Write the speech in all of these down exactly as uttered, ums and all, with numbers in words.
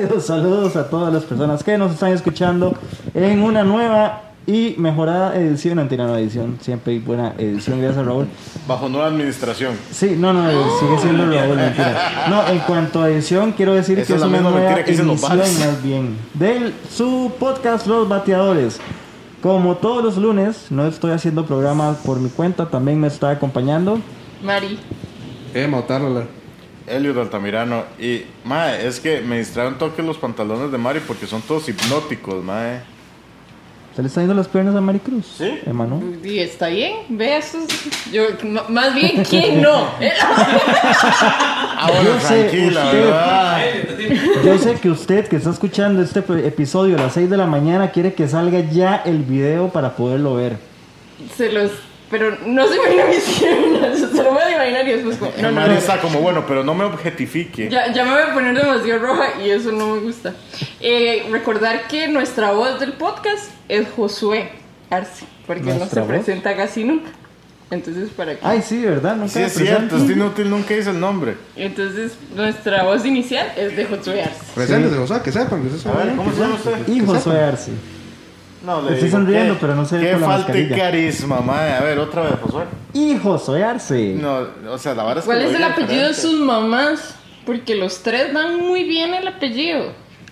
Cálidos saludos a todas las personas que nos están escuchando en una nueva y mejorada edición, antena nueva edición, siempre hay buena edición, gracias Raúl. Bajo nueva administración. Sí, no, no, sigue siendo Raúl, mentira. No, en cuanto a edición, quiero decir Esa que es es la una misma nueva mentira que dicen los edición bares. más bien de su podcast Los Bateadores. Como todos los lunes, no estoy haciendo programa por mi cuenta, también me está acompañando Mari. Emma Otárola. Elliot Altamirano. Y, mae, es que me distraen toque los pantalones de Mari porque son todos hipnóticos, mae. ¿Se le está yendo las piernas a Maricruz? Sí. Emma, ¿no? Y está bien, ve eso. Yo, m- más bien, ¿quién no? Ah, bueno, Yo sé, tranquila, usted- ¿verdad? Yo sé que usted que está escuchando este pe- episodio a las seis de la mañana quiere que salga ya el video para poderlo ver. Se los. Pero no se imagina mis piernas. Se lo voy a imaginar y después. como, No, no, Mari no. está como, bueno, pero no me objetifique. Ya, ya me voy a poner demasiado roja y eso no me gusta. Eh, recordar que nuestra voz del podcast es Josué Arce, porque no ¿Nuestra se voz? presenta casi nunca. Entonces, para que. Ay, sí, ¿verdad? Nunca Sí, me es cierto, presento. es inútil, nunca dice el nombre. Entonces, nuestra voz inicial es de Josué Arce. Preséntese, o sea, que sepan que eso A ver, ¿cómo se llama usted? Y Josué Arce. No, le Estoy digo, sonriendo, ¿qué- pero no sé Qué con la falta de mascarilla. carisma, mae. A ver, otra vez, Josué. Y Josué Arce. No, o sea, la vara es que ¿Cuál lo es el diga apellido de diferente. sus mamás? Porque los tres dan muy bien el apellido.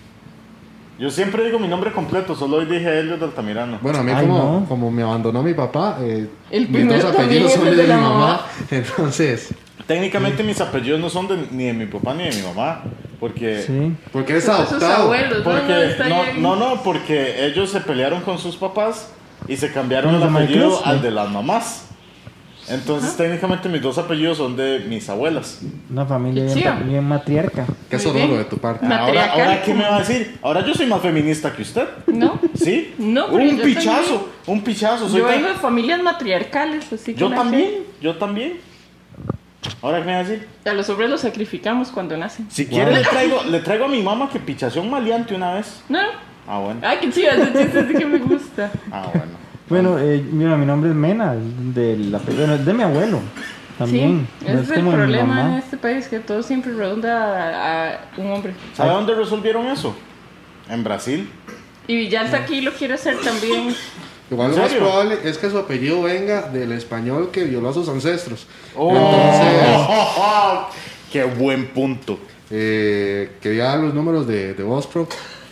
Yo siempre digo mi nombre completo, solo hoy dije Elliot Altamirano. Bueno, a mí Ay, como, no. como me abandonó mi papá, eh, El mis primero dos también apellidos es son el de, de la mi mamá. mamá. Entonces, Técnicamente mis apellidos no son de, ni de mi papá ni de mi mamá, porque... Sí. porque es Sus adoptado. abuelos, no, no, Porque, está no, bien. no, no, porque ellos se pelearon con sus papás y se cambiaron ¿Los el de apellido Maricruz? al de las mamás. Entonces, técnicamente mis dos apellidos son de mis abuelas. Una familia Qué bien, chido. bien matriarca. Qué Muy sonoro bien. de tu parte. Ma- Ahora, Matriarcal. ahora, ¿qué me va a decir? Ahora yo soy más feminista que usted. ¿No? ¿Sí? No, pero Un yo pichazo, también. un pichazo. Soy Yo tan- vengo de familias matriarcales, así que Yo nada que también, yo también. Ahora, ¿qué me va a decir? ver. A los hombres los sacrificamos cuando nacen. Si quiere, le traigo, le traigo a mi mamá que pichación maleante una vez. No, no. Ah, bueno. Ay, qué chido, ese chiste sí que me gusta. Ah, bueno. Bueno, eh, mira, mi nombre es Mena, de, la, bueno, es de mi abuelo. También. Sí, no ese es el como de mi problema en mamá. este país, que todo siempre redunda a, a un hombre. ¿Sabe dónde resolvieron eso? En Brasil. Y Villalta aquí lo quiere hacer también. Igual ¿En lo más serio? probable es que su apellido venga del español que violó a sus ancestros. Oh, Entonces, qué buen punto. eh, quería dar los números de, de Vospro.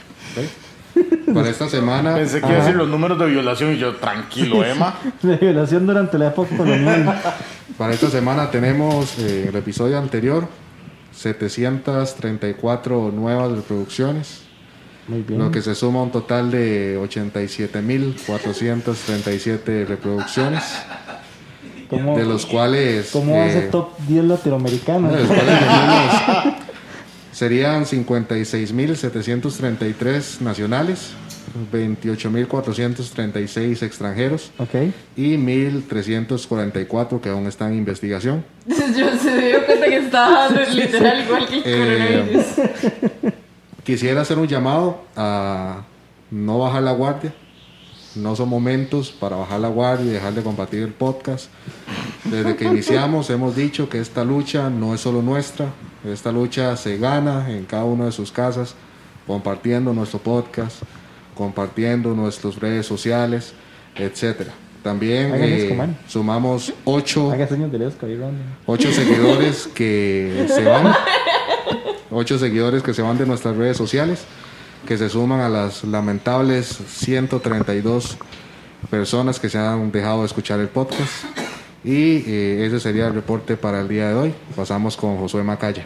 ¿ok? Para esta semana. Pensé que iba a decir los números de violación y yo, tranquilo, Emma. De violación durante la época colonial. Para esta semana tenemos eh, el episodio anterior, setecientas treinta y cuatro nuevas reproducciones, Muy bien. lo que se suma a un total de ochenta y siete mil cuatrocientas treinta y siete reproducciones, ¿Cómo, de los cuales... ¿Cómo eh, hace top diez latinoamericanos? de los cuales tenemos- serían cincuenta y seis mil setecientos treinta y tres nacionales, veintiocho mil cuatrocientos treinta y seis extranjeros Ok. y mil trescientos cuarenta y cuatro que aún están en investigación. Yo se dio cuenta que estaba literal igual que el Eh, coronavirus. Quisiera hacer un llamado a no bajar la guardia. No son momentos para bajar la guardia y dejar de compartir el podcast. Desde que iniciamos hemos dicho que esta lucha no es solo nuestra. Esta lucha se gana en cada una de sus casas, compartiendo nuestro podcast, compartiendo nuestras redes sociales, etcétera. También Hagan eh, eso, man. sumamos ocho Haga señas de Lesca, ahí, Randy. Ocho seguidores que se van. Ocho seguidores que se van de nuestras redes sociales, que se suman a las lamentables ciento treinta y dos personas que se han dejado de escuchar el podcast. Y eh, ese sería el reporte para el día de hoy. Pasamos con Josué Macaya.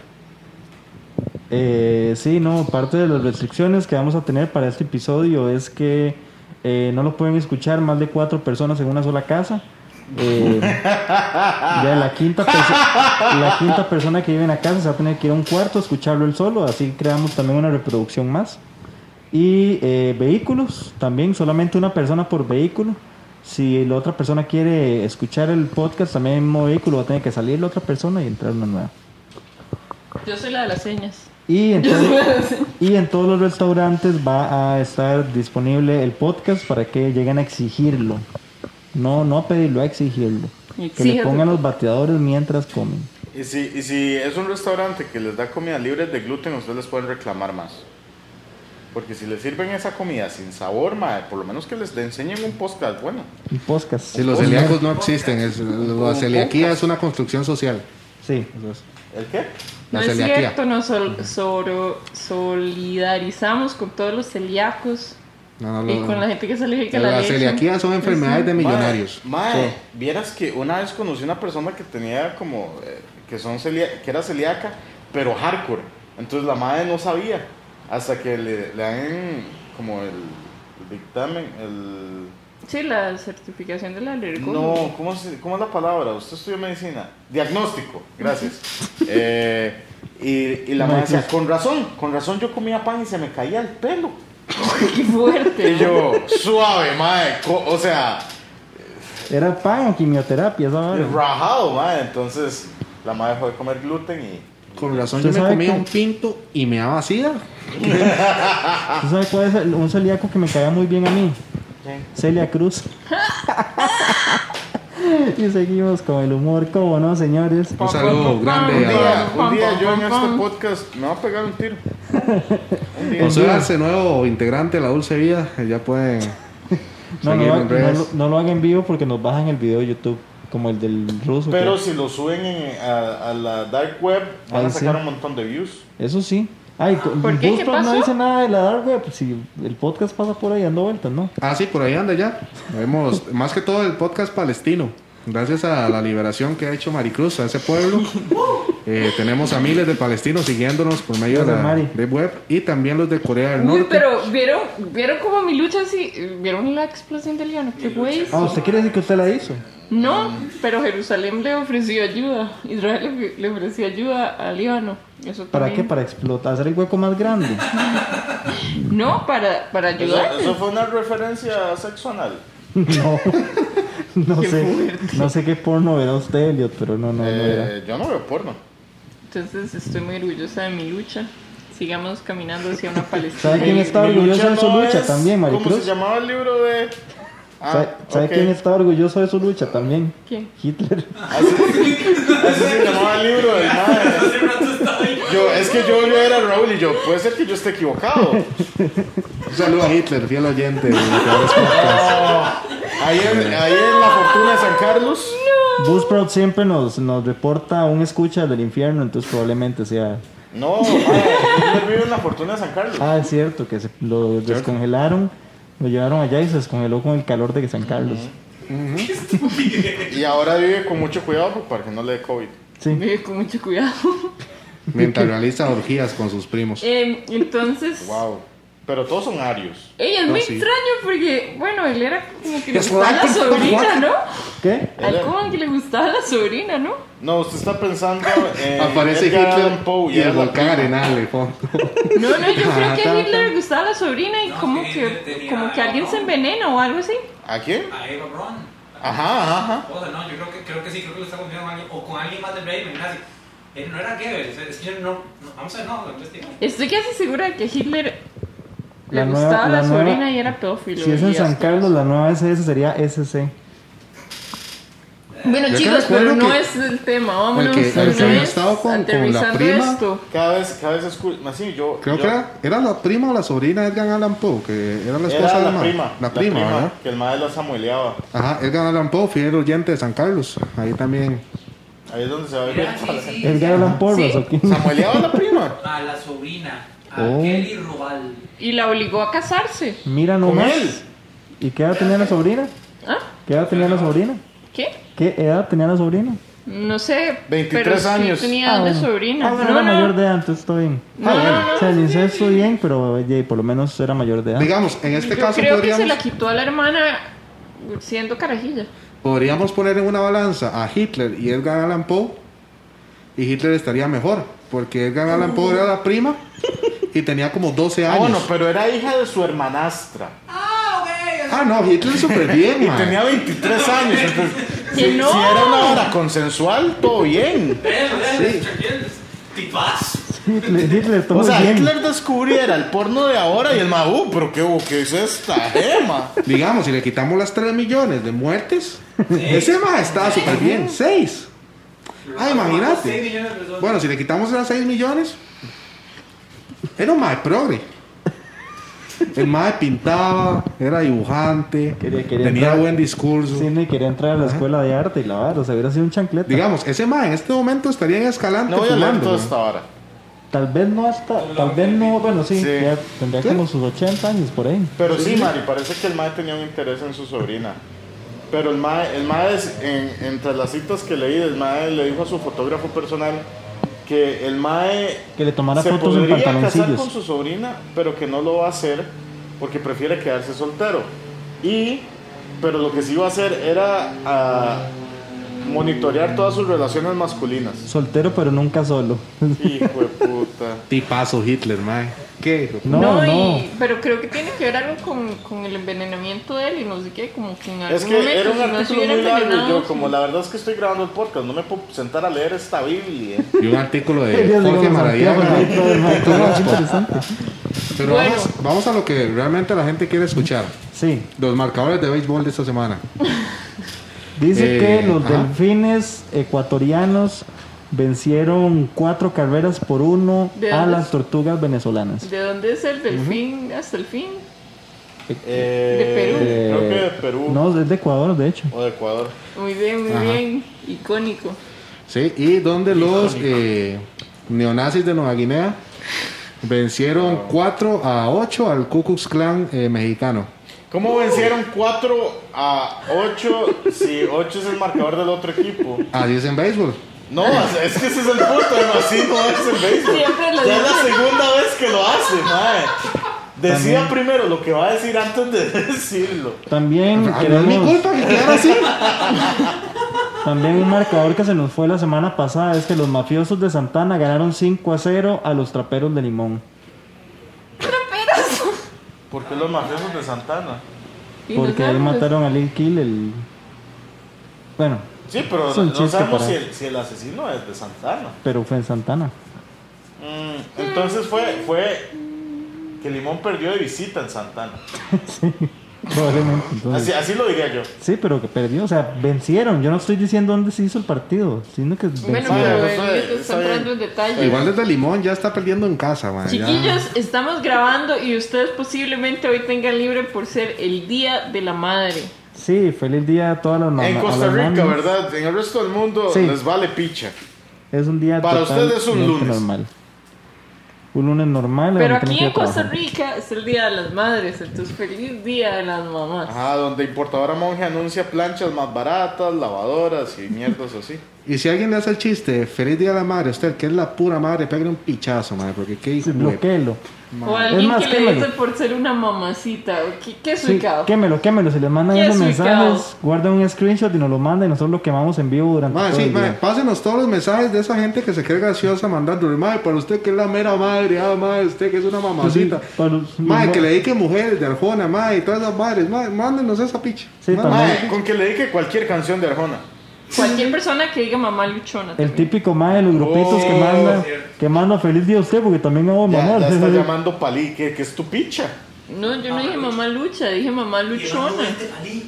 Eh, sí, no, parte de las restricciones que vamos a tener para este episodio es que eh, no lo pueden escuchar más de cuatro personas en una sola casa. Eh, ya la quinta, perso- la quinta persona que vive en la casa se va a tener que ir a un cuarto a escucharlo él solo, así creamos también una reproducción más. Y eh, vehículos, también solamente una persona por vehículo. Si la otra persona quiere escuchar el podcast también en el mismo vehículo, va a tener que salir la otra persona y entrar una nueva. Yo soy la de las señas. Y en, todo- y en todos los restaurantes va a estar disponible el podcast para que lleguen a exigirlo. No, no a pedirlo, a exigirlo. Que le Exíjate. pongan los bateadores mientras comen. Y si, y si es un restaurante que les da comida libre de gluten, ustedes les pueden reclamar más. Porque si les sirven esa comida sin sabor, mae, por lo menos que les enseñen un podcast bueno. Un podcast. Si los celíacos no existen, es, la celiaquía es una construcción social. Sí. Eso es. ¿El qué? No La es celiaquía. cierto, nos sol- soro- solidarizamos con todos los celíacos No, no, y no. con la gente que se alérgica a la La leche. celiaquía son enfermedades de Mae, millonarios. Mae, vieras que una vez conocí una persona que tenía como, eh, que son celia- que era celíaca, pero hardcore. Entonces la madre no sabía hasta que le, le dan como el, el dictamen, el... Sí, la certificación de la alergia. No, ¿cómo, se- ¿cómo es la palabra? Usted estudió medicina. Diagnóstico, gracias. Eh, y, y la madre decía, con razón, con razón yo comía pan y se me caía el pelo. ¡Qué fuerte! Y yo, suave, madre, co- o sea, ¿Era pan o quimioterapia? Esa vara? rajado, madre. Entonces la madre dejó de comer gluten y... Con razón ¿Usted yo me sabe comía que- un pinto y me daba sida. ¿Tú sabes cuál es el- un celíaco que me caía muy bien a mí? Celia Cruz. Y seguimos con el humor, ¿cómo no, señores? Un saludo grande Un a día, un Pam, día pam, yo en pam, este pam. podcast me va a pegar un tiro. Un día. José Arce, nuevo integrante de La Dulce Vida. Ya pueden No, no, seguirlo lo, en no, redes. lo- no lo hagan en vivo porque nos bajan el video de YouTube, como el del ruso. Pero que- si lo suben en- a, a la dark web, van Ahí a sacar sí. un montón de views. Eso sí. Ay, ¿Por qué? ¿Qué Buzzsprout no pasó? dice nada de la dark web. Si el podcast pasa por ahí dando vueltas, ¿no? Ah, sí, por ahí anda ya. Vemos más que todo el podcast palestino. Gracias a la liberación que ha hecho Maricruz, a ese pueblo. Eh, tenemos a miles de palestinos siguiéndonos por medio de Gracias, la Mari. de web y también los de Corea del Uy, Norte. pero ¿vieron, ¿vieron cómo mi lucha así? ¿Vieron la explosión del Líbano? ¿Qué güey? Ah, ¿usted quiere decir que usted la hizo? No, pero Jerusalén le ofreció ayuda. Israel le, le ofreció ayuda al Líbano. Eso ¿Para también. qué? Para explotar, hacer el hueco más grande. No, para, para Eso, ayudar. eso fue una referencia sexual. No, no Qué sé, fuerte. no sé qué porno verá usted, Elliot, pero no, no, no era. Eh, yo no veo porno. Entonces estoy muy orgullosa de mi lucha. Sigamos caminando hacia una Palestina. ¿Sabe quién Mi- está mi orgulloso de su no lucha es- también, ¿Cómo Maricruz? se llamaba el libro de...? Ah, ¿Sabe, sabe ok. quién está orgulloso de su lucha también? ¿Quién? Hitler. Así, así se llamaba el libro del madre. Yo, es que yo volví a ver a Raúl y yo, puede ser que yo esté equivocado. Un saludo a Hitler, fiel oyente de los peores podcasts. Ahí en, ahí en la Fortuna de San Carlos. Buzzsprout siempre nos, nos reporta un escucha del infierno, entonces probablemente sea... No, madre, Hitler vive en la Fortuna de San Carlos. Ah, es cierto, que se lo descongelaron, lo llevaron allá y se descongeló con el calor de San Carlos. Y ahora vive con mucho cuidado para que no le dé COVID. Sí. Vive con mucho cuidado. Mientras realiza orgías con sus primos. Eh, entonces, Wow. Pero todos son arios. ella es No, muy sí. extraño porque, bueno, él era como que le Es gustaba la like- sobrina, ¿no? ¿Qué? Al como que le gustaba la sobrina, ¿no? No, usted está pensando en Aparece Edgar Hitler Allan Poe y el era la volcán prima. Arenal de fondo. No, no, yo creo que Ajá, a Hitler le gustaba la sobrina y No, como que que, Hitler tenía como que alguien se razón. envenena o algo así. ¿A quién? A Eva Braun. Ajá, ajá, ajá. O sea, no, yo creo que, creo que sí, creo que lo está confundiendo con alguien, o con alguien más de Bremen, casi. Eh, no era Goebbels, es que yo no, no- vamos a ver, no, lo investigo. Estoy casi segura de que Hitler La le nueva- gustaba la, la nueva- sobrina y era pedófilo. Si es en y San asco. Carlos, la nueva S S sería S C. Bueno, Yo chicos, que recuerdo pero no que- es el tema. Vámonos. el que- de el una que había vez estado con- con la aterrizando prima. esto. Cada vez, cada vez escucho. Así yo. Creo yo- que era, era la prima o la sobrina de Edgar Allan Poe, que era la esposa Era de la ma- prima. La prima, ¿verdad? Que el madre la samueleaba. Ajá, Edgar Allan Poe, fiel oyente de San Carlos. Ahí también. Ahí es donde se va a ver. Mira, sí, sí. ¿Edgar Allan Porras Sí. o quién? ¿Samueleaba a la prima? A la sobrina, a Oh. Kelly Robal. Y la obligó a casarse. Mira ¿Con nomás. él? ¿Y qué edad tenía la sobrina? ¿Ah? ¿Qué edad tenía la sobrina? ¿Qué? ¿Qué edad tenía la sobrina? No sé. veintitrés pero sí años. tenía Ah, de bueno. sobrina. Ah, bueno, no, era no. mayor de edad, entonces estoy bien. No, no, no. O sea, el incesto bien, pero oye, por lo menos era mayor de edad. Digamos, en este Yo caso creo que se podríamos, la quitó a la hermana siendo carajilla. podríamos poner en una balanza a Hitler y Edgar Allan Poe. Y Hitler estaría mejor, porque Edgar Allan Poe era la prima y tenía como doce Ah, años. bueno, pero era hija de su hermanastra. Ah, ok. Ah, no, Hitler súper bien, Y man. tenía veintitrés años. Entonces, Que si, no. si era una hora consensual, todo bien. Ven, ven, tipaz. Hitler, Hitler, todo O sea, bien. Hitler descubriera el porno de ahora y el más, uh, pero qué, qué es esta gema. Digamos, si le quitamos las tres millones de muertes, ese más estaba súper bien. seis. Ah, imagínate. seis millones de personas. Bueno, si le quitamos las seis millones, era un más progre. El mae pintaba, era dibujante, Quería- quería tenía entrar- buen discurso. Sí, ni quería entrar a la escuela de arte y la vara, o sea, hubiera sido un chancleta. Digamos, ese mae en este momento estaría en Escalante No voy a leer fumando, toda ¿no? esta vara. Tal vez no hasta, tal vez no, bueno, sí, Sí. ya tendría Sí. como sus ochenta años por ahí. Pero sí, Mari, parece que el mae tenía un interés en su sobrina. Pero el mae, el mae es- en, entre las citas que leí, el mae le dijo a su fotógrafo personal que el mae Que le tomara se fotos en podría casar pantaloncillos. con su sobrina, pero que no lo va a hacer porque prefiere quedarse soltero. Y, pero lo que sí iba a hacer era ah, monitorear todas sus relaciones masculinas. Soltero, pero nunca solo. Hijo de puta. Tipazo Hitler, mae. ¿Qué? hijo? No, No, no. y- pero creo que tiene que ver algo con, con el envenenamiento de él y no sé qué, como que en algún Es que momento era un si no se artículo hubiera muy largo y envenenado, yo, como la verdad es que estoy grabando el podcast, no me puedo sentar a leer esta Biblia. Y un artículo de Querías, Jorge digamos, Maravillano. Santiago, ahí todo el mae, todo más interesante. Pero Bueno. vamos, vamos a lo que realmente la gente quiere escuchar. Sí, Los marcadores de béisbol de esta semana. dice Eh, que los ajá. delfines ecuatorianos vencieron cuatro carreras por uno ¿De a dónde las es? tortugas venezolanas. ¿De dónde es el delfín hasta el fin? Eh, Perú. Creo que de Perú No, es de Ecuador, de hecho. o de Ecuador. Muy bien, muy Ajá. bien. Icónico. Sí, y donde los eh, neonazis de Nueva Guinea vencieron cuatro a ocho al Ku Klux Klan eh, mexicano. ¿Cómo vencieron cuatro a ocho si ocho es el marcador del otro equipo? Así es en béisbol. No, es que ese es el punto, así no es el béisbol. Siempre lo Ya es la dice. segunda vez que lo hace, mae. Decida primero lo que va a decir antes de decirlo. También Ah, no es mi queremos, culpa que quedara así. también un marcador que se nos fue la semana pasada es que los mafiosos de Santana ganaron cinco a cero a los traperos de Limón. ¿Por qué los mafiosos de Santana? Y nos Porque ahí vemos. mataron a Lil Kill, el... Bueno, Sí, pero Es un no chiste sabemos para- si el, si el asesino es de Santana. pero fue en Santana. Mm, entonces fue, fue que Limón perdió de visita en Santana. Probablemente. Entonces, Así, así lo diría yo. sí, pero que perdió, o sea, vencieron. Yo no estoy diciendo dónde se hizo el partido, sino que Bueno, vencieron. Vale, pero eso él es- está está bien. entrando en detalle. Igual desde Limón ya está perdiendo en casa, man. ya. Chiquillos, estamos grabando y ustedes posiblemente hoy tengan libre por ser el Día de la Madre. Sí, feliz día a todas las mamás. En a Costa las Rica, mamis. ¿verdad? En el resto del mundo Sí. les vale picha. Es un día Para ustedes es un totalmente lunes. normal. Un lunes normal. Pero donde tienen aquí que ir en a Costa trabajar. Rica es el Día de las Madres, entonces feliz Día de las Mamás. Ajá, donde importadora monje anuncia planchas más baratas, lavadoras y mierdas así. Y si alguien le hace el chiste, feliz día de la madre, usted que es la pura madre, pégale un pichazo, madre, porque qué hijo Sí, de- bloquéelo. O Es alguien más, que le quémelo. dice por ser una mamacita. ¿Qué, qué Sí, ubicado? quémelo, quémelo. Si les mandan Qué esos desubicado. mensajes, guarden un screenshot y nos lo mandan y nosotros lo quemamos en vivo durante Madre, todo sí, el madre, día. pásenos todos los mensajes de esa gente que se cree graciosa mandando, madre, para usted que es la mera madre, ah, madre, usted que es una mamacita. Sí, para los- Madre, los- que le dedique mujeres de Arjona, madre, y todas esas madres, madre, mándenos esa picha. Sí, Mándenos. también. Mae, con que le dedique cualquier canción de Arjona. Cualquier persona que diga mamá luchona. El también. típico mae de los grupitos que Oh, manda, cierto. que manda feliz día a usted porque también hago Ya, mamá. ya está llamando Palí, que, que es tu picha. No, yo no dije mamá lucha, dije mamá Y el luchona. otro es de Palí.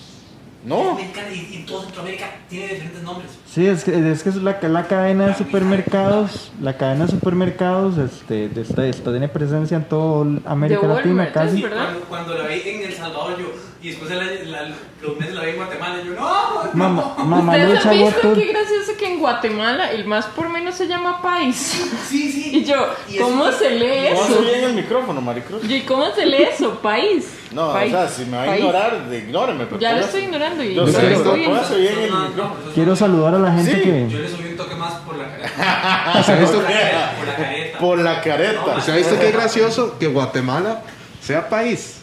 No. Es mexicano y, y todo Centroamérica tiene diferentes nombres. Sí, es que es, que es la, la cadena de supermercados, la cadena de supermercados este, de esta, esta tiene presencia en toda América De Latina Walmart, casi. ¿es verdad? Cuando, cuando la vi en El Salvador, yo, y después el año- la- los meses la vi en Guatemala, yo, no, no. Mamá, mamá ¿Ustedes lucha han visto World qué gracioso que en Guatemala el más por menos se llama país? Sí, sí. Y yo, Y ¿cómo eso- se lee No eso? hace bien el micrófono, Maricruz. Yo, ¿y cómo se lee eso? País. No, País. o sea, si me va a País. ignorar, de- ignóreme. pero Ya lo póngase- estoy ignorando y Yo lo sé, estoy pero viendo. póngase bien el No, no, micrófono. eso es Quiero una- saludar a la gente Sí, Yo que... le subí un toque más por la careta. ¿Se ha visto, Por la careta. Por la careta. Por la careta. se ha visto qué gracioso que Guatemala sea país?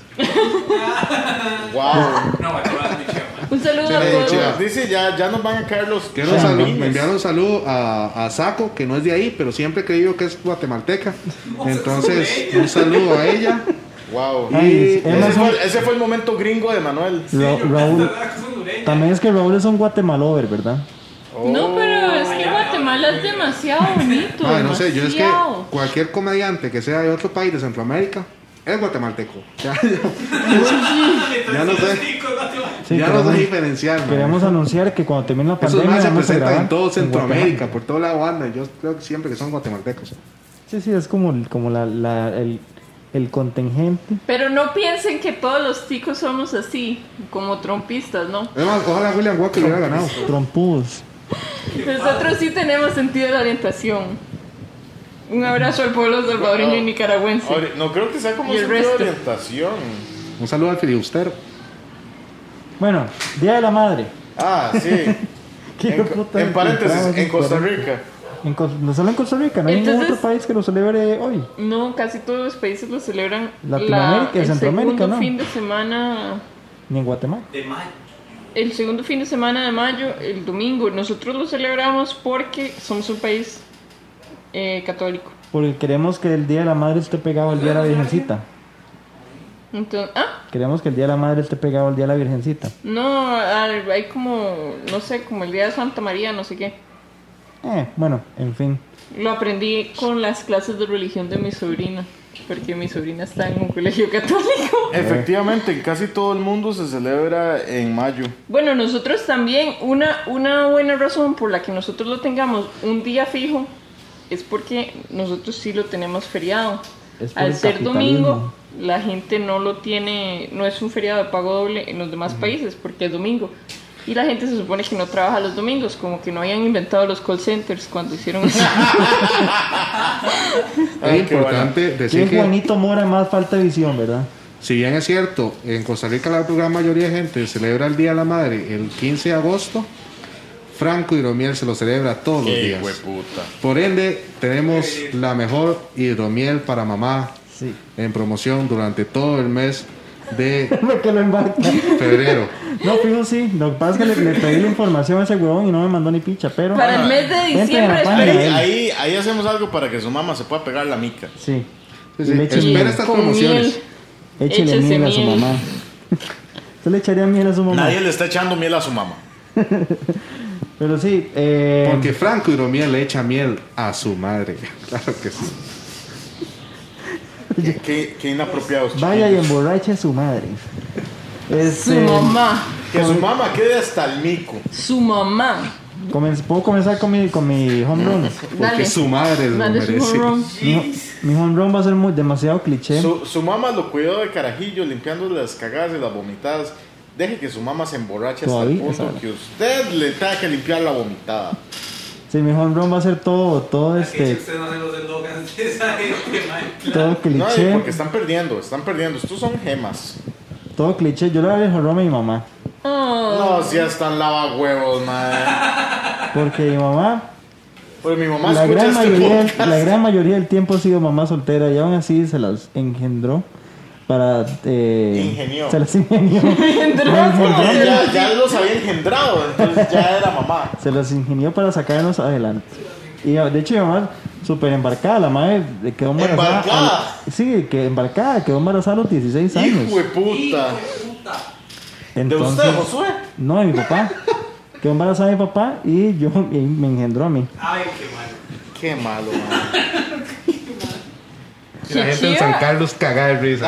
Wow. No, Guatemala es muy chido, man. Un saludo Sí, a sí, todos. sí. Dice, ya, ya nos van a caer los Quiero salu- chapines. me enviaron un saludo a, a Saco, que no es de ahí, pero siempre he creído que es guatemalteca. Entonces, un saludo a ella. Wow. Ay, Y- Emma Ese es un- fue, ese fue el momento gringo de Manuel. Ra- Raúl, también es que Raúl es un guatemalover, ¿verdad? No, pero es que Oh, Guatemala es demasiado bonito. Ay, no sé, yo es que demasiado. cualquier comediante que sea de otro país de Centroamérica es guatemalteco. Ya, Ya no sé. Sí, ya no queremos, sé diferenciar. man. queremos anunciar que cuando termine la Esos pandemia más se vamos a presentan grabar en todo Centroamérica, Guatemala. por toda la banda. Yo creo que siempre que son guatemaltecos. Sí, sí, es como, el- como la, la- el, el contingente. Pero no piensen que todos los ticos somos así, como trompistas, ¿no? Además, ojalá William Walker hubiera ganado. Trompudos. Nosotros sí tenemos sentido de orientación. Un abrazo al pueblo salvadoreño y nicaragüense. Ahora, no creo que sea como Y el sentido de resto. orientación. Un saludo al filibustero. Bueno, Día de la Madre. Ah, sí. ¿Qué en, puta en paréntesis, encontramos en en Costa Costa Rica. En Cos- no solo en Costa Rica, no hay ningún Entonces- otro país que lo celebre hoy. No, casi todos los países lo celebran Latinoamérica y el Centroamérica, segundo ¿no? fin de semana. Ni en Guatemala. De mayo. El segundo fin de semana de mayo, el domingo. Nosotros lo celebramos porque somos un país eh, católico. Porque queremos que el Día de la Madre esté pegado al Día de la Virgencita. Entonces, ah, Queremos que el Día de la Madre esté pegado al Día de la Virgencita. no, hay hay como, no sé, como el día de Santa María, no sé qué. Eh, bueno, en fin. Lo aprendí con las clases de religión de mi sobrina, porque mi sobrina está en un colegio católico. Efectivamente, en casi todo el mundo se celebra en mayo. Bueno, nosotros también, una, una buena razón por la que nosotros lo tengamos un día fijo es porque nosotros sí lo tenemos feriado. Es por Al el ser capitalismo. domingo, la gente no lo tiene, no es un feriado de pago doble en los demás países porque es domingo. Y la gente se supone que no trabaja los domingos, como que no habían inventado los call centers cuando hicieron eso. Ay, Es qué importante Qué decir que, Juanito Mora, más falta de visión, ¿verdad? si bien es cierto, en Costa Rica la gran mayoría de gente celebra el Día de la Madre el quince de agosto, Franco Hidromiel se lo celebra todos los Qué días. hueputa. Por ende, tenemos la mejor hidromiel para mamá Sí. en promoción durante todo el mes de que lo embarca. febrero. No, fijo, sí. Lo que pasa es que le, le pedí la información a ese huevón y no me mandó ni picha, pero... Para el mes de Entren a diciembre la es página Ahí, de él. ahí, ahí hacemos algo para que su mamá se pueda pegar la mica. Sí. Sí, sí. Y le eche Espera miel. estas con promociones. miel. Échele Échese miel a su miel. mamá. ¿Usted le echaría miel a su mamá? Nadie le está echando miel a su mamá. Pero sí, eh... Porque Franco Hidromiel le echa miel a su madre. Claro que sí. Qué, qué, qué inapropiados. vaya y chiquillos. emborrache a su madre. Este, Su mamá, Que su mamá quede hasta el mico. su mamá. comen- ¿Puedo comenzar con mi, con mi home run? Porque Dale. su madre lo Dale su merece. home run. Mi, mi home run va a ser muy, demasiado cliché. Su, su mamá lo cuidó de carajillo, limpiando las cagadas y las vomitadas. Deje que su mamá se emborrache hasta el Todavía, punto esa- que usted le tenga que limpiar la vomitada. Sí, mi home run va a ser todo, todo Que este, ustedes no hacen los eslogans de esa gente, man. todo No, cliché, porque están perdiendo, están perdiendo. Estos son gemas. todo cliché. Yo le voy a dar el home run a mi mamá. Oh, No, si ya están lava huevos, madre. Porque mi mamá, Pues mi mamá la escucha gran, este mayoría, podcast. la gran mayoría del tiempo ha sido mamá soltera y aún así se las engendró para... Eh, Ingenió. Se las ingenió. Bueno, ya, ya los había engendrado, entonces ya era mamá. Se las ingenió para sacarnos adelante. Y de hecho mi mamá súper embarcada, la madre quedó embarazada. ¿Embarcada? al- sí, que embarcada, quedó embarazada a los dieciséis años. Hijo de puta. Puta. ¿De Entonces, usted, Josué? no, de mi papá. Quedó embarazada de mi papá y yo y me engendró a mí. Ay, qué malo. Qué malo, man. Y la gente en San Carlos cagada de risa.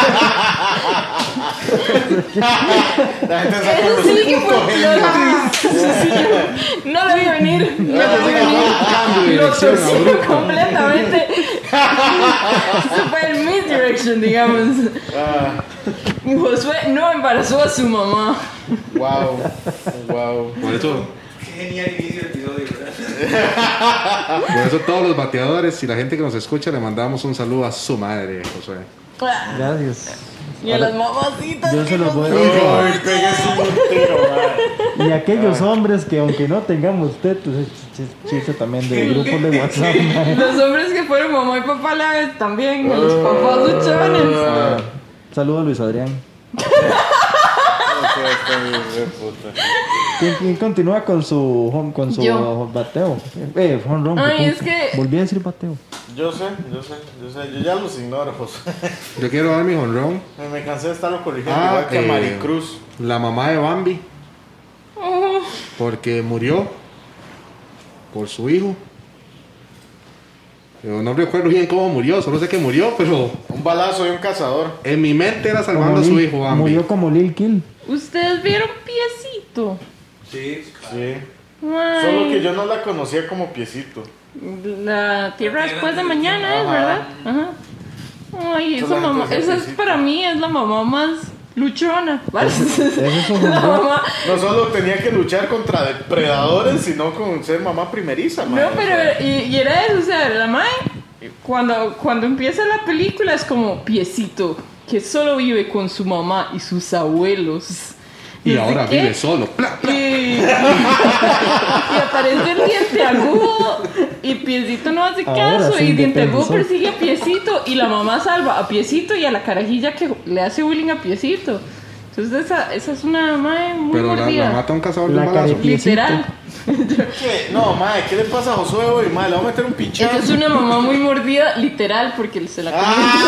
La gente saca eso los sí que fue putos genios. Eso sí que- no debía venir. No debía Cambio de venir. Lo dirección torció abrupto. completamente. Eso fue el misdirection, digamos. Ah, Josué no embarazó a su mamá. wow, wow. Por eso, Qué genial inicio del episodio, ¿verdad? por eso todos los bateadores y la gente que nos escucha le mandamos un saludo a su madre, Josué. Gracias. Y a las mamacitas. Yo se que los nos- voy a Ay, pégase un tiro, man. Y aquellos hombres que aunque no tengamos tetos, es ch- chiste también de grupos de WhatsApp. mae. Los hombres que fueron mamá y papá a la vez también. A los papás luchones. Ah, Saludos a Luis Adrián. Ok, está bien, hijo de puta. ¿Quién, quién continúa con su home- con su Yo. bateo? Eh, home run. Ay, qué es puta. que- Volví a decir bateo. Yo sé, yo sé, yo sé. Yo ya los ignoro, Josué. Yo quiero dar mi honrón. Me, me cansé de estarlo corrigiendo, Ah, igual que a eh, Maricruz. La mamá de Bambi, Oh, porque murió por su hijo. Yo no recuerdo bien cómo murió, solo sé que murió, pero Un balazo de un cazador. en mi mente era salvando Como a su Lil- hijo Bambi. Murió como Lil Kill. ¿ustedes vieron Piecito? Sí, Sí. Ay, Solo que yo no la conocía como piecito. La tierra después de mañana, ¿es Ajá. verdad? Ajá. Ay, Esa esa es la mamá, gente que esa es sí. para mí es la mamá más luchona. ¿vale? Ese es un La hombre. mamá. No solo tenía que luchar contra depredadores, sino con ser mamá primeriza, mae. No, O pero sea, y, y era eso, o sea, la mae cuando cuando empieza la película es como piecito que solo vive con su mamá y sus abuelos. Y No sé ahora qué. vive solo. Pla, Y, y aparece el diente agudo y Piecito no hace Ahora caso se y diente agudo independizó. persigue a Piecito y la mamá salva a Piecito y a la carajilla que le hace bullying a Piecito. Entonces esa, esa es una mae muy Pero la, mordida. la mata un cazador de La un balazo. caripié. Literal. ¿qué? No, mae, ¿qué le pasa a Josué hoy, mae? Le voy a meter un pinchazo. Esa es una mamá muy mordida, literal, porque se la come.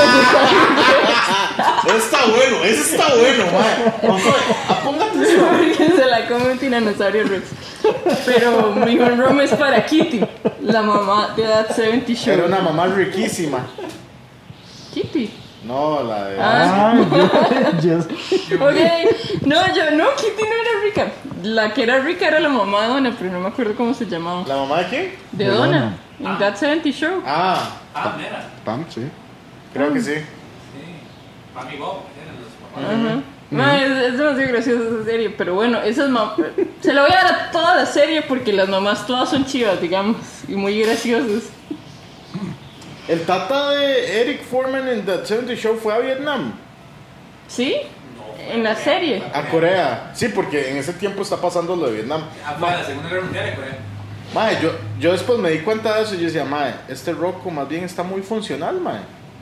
Ah, está bueno, ese está bueno, mae. Josué, ponga atención. Porque se la come un tiranosaurio Rex. Pero mi home run es para Kitty, la mamá de That setenta Show. Era una mamá riquísima. Kitty. No, la de... Ah. Ay, yo, yo- Ok, no, yo no, Kitty no era rica. La que era rica era la mamá de Donna, pero no me acuerdo cómo se llamaba. ¿La mamá de quién? De De Donna, Donna. en That setenta Show. Ah, Ah, mira. Pam, sí. creo que sí. Sí. Mami Bob, eran los papás. Ajá. Ma, es, es demasiado graciosa esa serie, pero bueno, esas mam- se la voy a dar a toda la serie porque las mamás todas son chivas, digamos, y muy graciosas. El tata de Eric Foreman en The setenta Show fue a Vietnam, ¿Sí? En la serie. a Corea. Sí, porque en ese tiempo está pasando lo de Vietnam. Ah, fue la Segunda Guerra Mundial en Corea. Mae, yo, yo después me di cuenta de eso y yo decía, mae, este Rocco más bien está muy funcional, mae.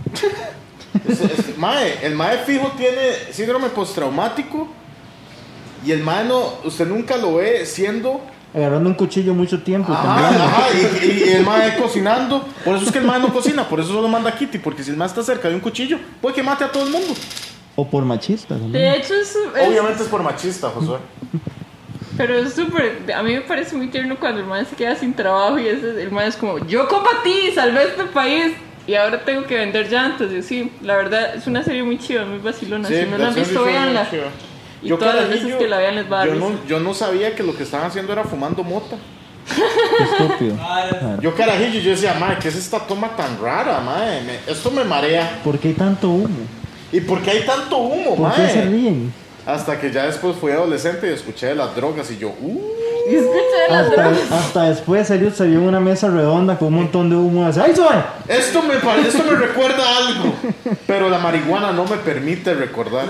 Este- este- mae, el mae fijo tiene síndrome postraumático y el mae no, usted nunca lo ve siendo... agarrando un cuchillo mucho tiempo. Ajá, temblando. ajá, y, y- y el mae cocinando. Por eso es que el mae no cocina, por eso solo manda a Kitty, porque si el mae está cerca de un cuchillo, puede que mate a todo el mundo. O por machista también. De hecho, es, es- Obviamente es por machista, Josué. pero es súper. A mí me parece muy tierno cuando el man se queda sin trabajo y ese, el man es como: yo combatí, salvé este país y ahora tengo que vender llantas. Y sí, la verdad es una serie muy chiva, muy vacilona. si no la han The visto, seventy Show es muy véanla. chiva. Y todas las veces carajillo, que la vean les va a dar yo risa. no, yo no sabía que lo que estaban haciendo era fumando mota. Qué estúpido. Ah, Ah, Yo carajillo, yo decía, mae, ¿qué es esta toma tan rara, mae? Me- esto me marea. ¿Por qué hay tanto humo? ¿Y por qué hay tanto humo, ¿Por qué se mae? ríen? Hasta que ya después fui adolescente y escuché de las drogas y yo, uh. Y escucha las drogas. Hasta, hasta después Elliot se vio en una mesa redonda con un montón de humo. Así, ¡ay, suave! Esto me, pare- esto me recuerda a algo. Pero la marihuana no me permite recordar.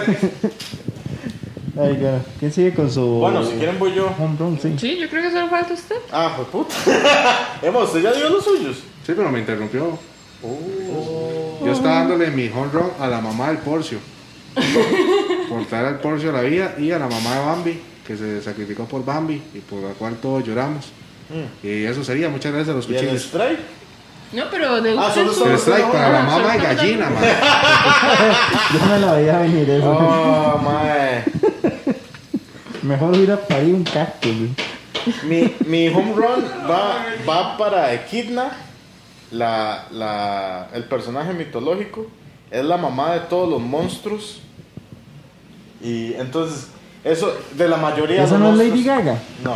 Ay, cara. ¿Quién sigue con su Bueno, si quieren voy yo. home run? Sí. Sí, yo creo que solo falta usted. Ah, pues puta. Emma, ¿usted ya dio los suyos? Sí, pero me interrumpió. Yo estaba dándole mi home run a la mamá del Porcio. Por traer al Porcio a la vida y a la mamá de Bambi, que se sacrificó por Bambi y por la cual todos lloramos. Y eso sería, muchas gracias a los ¿Y el cuchillos. strike? No, pero de Ah, usted solo solo- El strike para la Ah, mamá de solo falta- gallina, man. Yo me la veía venir eso. Oh, mae. Mejor ir a parir un cactus. güey. Mi, mi home run va, va para Echidna, la, la, el personaje mitológico. Es la mamá de todos los monstruos. Y entonces, eso de la mayoría de ¿Esa los no es monstruos. Lady Gaga? No.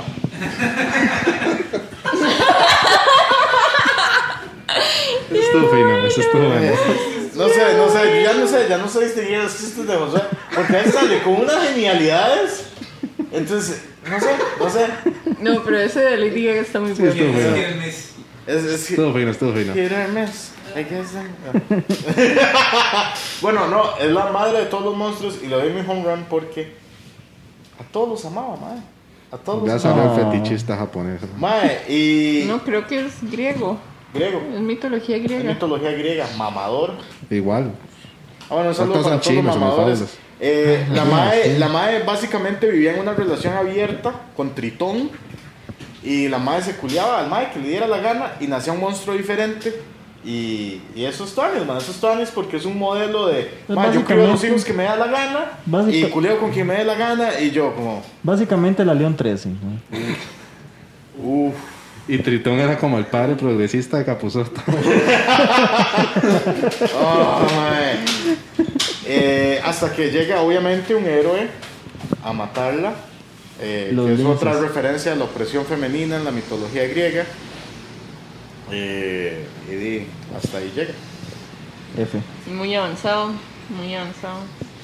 Estuvo fino, eso estuvo bueno. No sé, no sé, ya no sé, ya no sé distinguir los chistes de José. Porque él sale con unas genialidades. Entonces, no sé, no sé. No, pero ese de Lady Gaga está muy bueno. estuvo bueno. Viernes. Es, es, Estuvo fino, estuvo fino. Hit or miss, I guess I'm- Bueno, no, es la madre de todos los monstruos y le doy mi home run porque a todos los amaba, mae. A todos Ya los salió amaba. el fetichista japonés. ¿no? Mae, y No, creo que es griego. griego, Es mitología es griega. mitología griega, mamador. Igual. Ah, bueno, un saludo Todos para son todos los chinos, son mamadores. fábulas. Eh, la, mae, la mae básicamente vivía en una relación abierta con Tritón. Y la mae se culiaba al mae que le diera la gana y nacía un monstruo diferente. Y, y eso es tuanis, man. Eso es tuanis porque es un modelo de. Pues mae, yo crío a los básicamente- hijos que me da la gana. Básica- Y culeo con quien me dé la gana. Y yo, como. Básicamente la León trece. ¿no? Uff. Y Tritón era como el padre progresista de Capuzotto. Oh, mae. Eh, hasta que llega, obviamente, un héroe a matarla. eh, Los que es linces. otra referencia a la opresión femenina en la mitología griega. Eh, y di, hasta ahí llega. F. Muy avanzado, muy avanzado.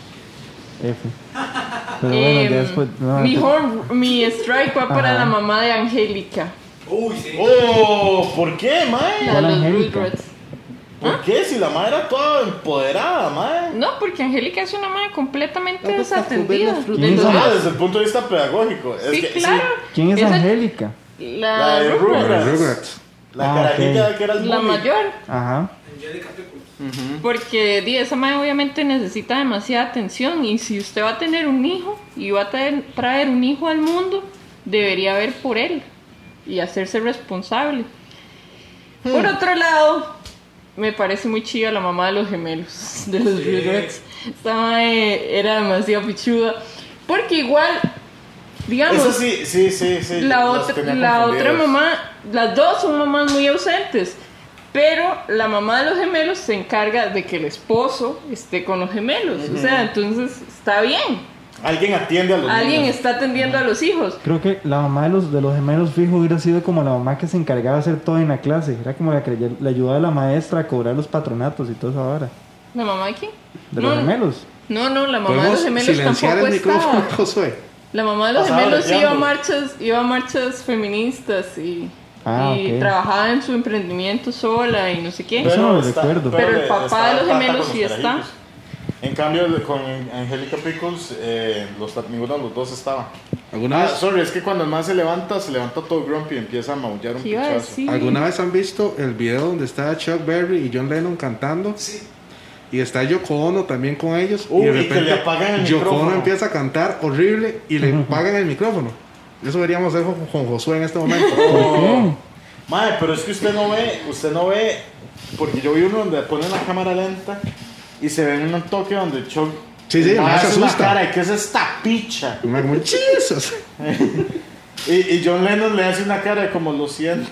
F. Pero bueno, Em, ya después. No, mi, te- home- mi strike va para Ajá. la mamá de Angélica. Uy, sí. Oh, ¿por qué, mae? La ¿Cuál de los Angélica? Rugrats. ¿Por qué? Si la madre era toda empoderada, mae. No, porque Angélica es una madre completamente Ah, pues, está desatendida. comiendo De ¿Quién los es? Ah, dos. desde el punto de vista pedagógico. Es Sí, que, claro. ¿Quién es Esa- Angélica? La, La de Rugrats. Rugrats. Rugrats. La Ah, carajilla ok. que era el La bully. mayor. Ajá. Angélica Pickles. Porque di, esa madre obviamente necesita demasiada atención. Y si usted va a tener un hijo y va a traer, traer un hijo al mundo, debería ver por él y hacerse responsable. Por otro lado, me parece muy chida la mamá de los gemelos, de los Sí. Rugrats. Esta madre era demasiado pichuda. Porque igual, digamos, Eso sí, sí, sí, sí. la, las otra, tenía la otra confundidas. mamá, las dos son mamás muy ausentes. Pero la mamá de los gemelos se encarga de que el esposo esté con los gemelos. O sea, entonces está bien. Alguien atiende a los Alguien niños. está atendiendo a los hijos. Creo que la mamá de los, de los gemelos fijo hubiera sido como la mamá que se encargaba de hacer todo en la clase. Era como la que le, le ayudaba a la maestra a cobrar los patronatos y toda esa vara. ¿La mamá de quién? De no, los gemelos. No, no, la mamá de ¿Podemos los gemelos silenciar tampoco el micrófono, estaba. Josué? La mamá de los Pasaba gemelos iba a breteando. marchas, iba a marchas feministas y, Ah, y ok. trabajaba en su emprendimiento sola y no sé qué. Eso no lo está- recuerdo. Pero el le- papá estaba de los tata gemelos con sí los está. carajillos. En cambio, el- con Angélica Pickles, eh, los, ninguno de los dos estaba. ¿Alguna Ah, vez, sorry, es que cuando el man se levanta, se levanta todo grumpy y empieza a maullar un ¿Qué iba a pichazo. decir? ¿Alguna vez han visto el video donde está Chuck Berry y John Lennon cantando? Sí. Y está Yoko Ono también con ellos. Uy, y de y que repente le apagan el Yoko micrófono. Ono empieza a cantar horrible y le apagan el micrófono. Eso deberíamos hacer con, con Josué en este momento. ¿Por qué? Madre, pero es que usted no ve, usted no ve, porque yo vi uno donde ponen la cámara lenta y se ve en un toque donde Chuck Sí, sí, ah, más se hace una asusta. cara, ¿qué es esta picha? Una como, "Jesus". Y, y John Lennon le hace una cara de como lo siento.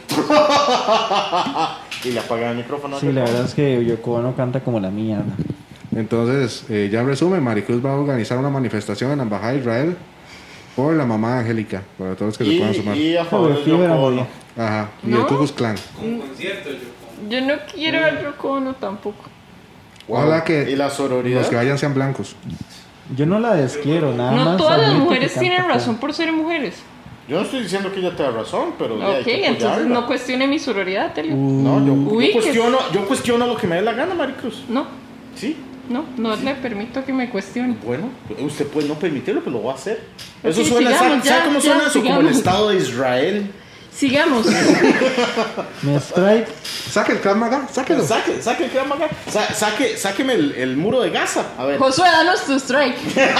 Y le apaga el micrófono. Sí, la verdad es que Yoko Ono canta como la mierda. Entonces, eh, ya en resumen, Maricruz va a organizar una manifestación en la Embajada de Israel por la mamá de Angélica, para todos los que se puedan sumar. Y, y a favor de Joder, fibra, Yoko Ono. Ajá, y ¿No? el Ku Klux Klan. Con concierto, yo. Con... Yo no quiero ver Yoko Ono tampoco. Ojalá que Y la sororidad. los que vayan sean blancos. Yo no la desquiero, nada más. No todas las admito que mujeres canta tienen como- razón por ser mujeres. Yo no estoy diciendo que ella tenga razón, pero ya, hay Ok, que entonces apoyarla. no cuestione mi sororidad, Telio. No, yo, Uy, yo que- cuestiono, yo cuestiono lo que me dé la gana, Maricruz. No, Sí. no, no le permito que me cuestione. Bueno, usted puede no permitirlo, pero lo va a hacer. Ok, Eso suena, sigamos, ¿sabe, ya, sabe cómo ya, suena eso? Como el sigamos. Estado de Israel. Sigamos. Mi strike, Saque el Krav Maga, sáquelo. Saque, saque el Krav Maga. Sa- saque, sáqueme el, el muro de Gaza. A ver. Josué, danos tu strike.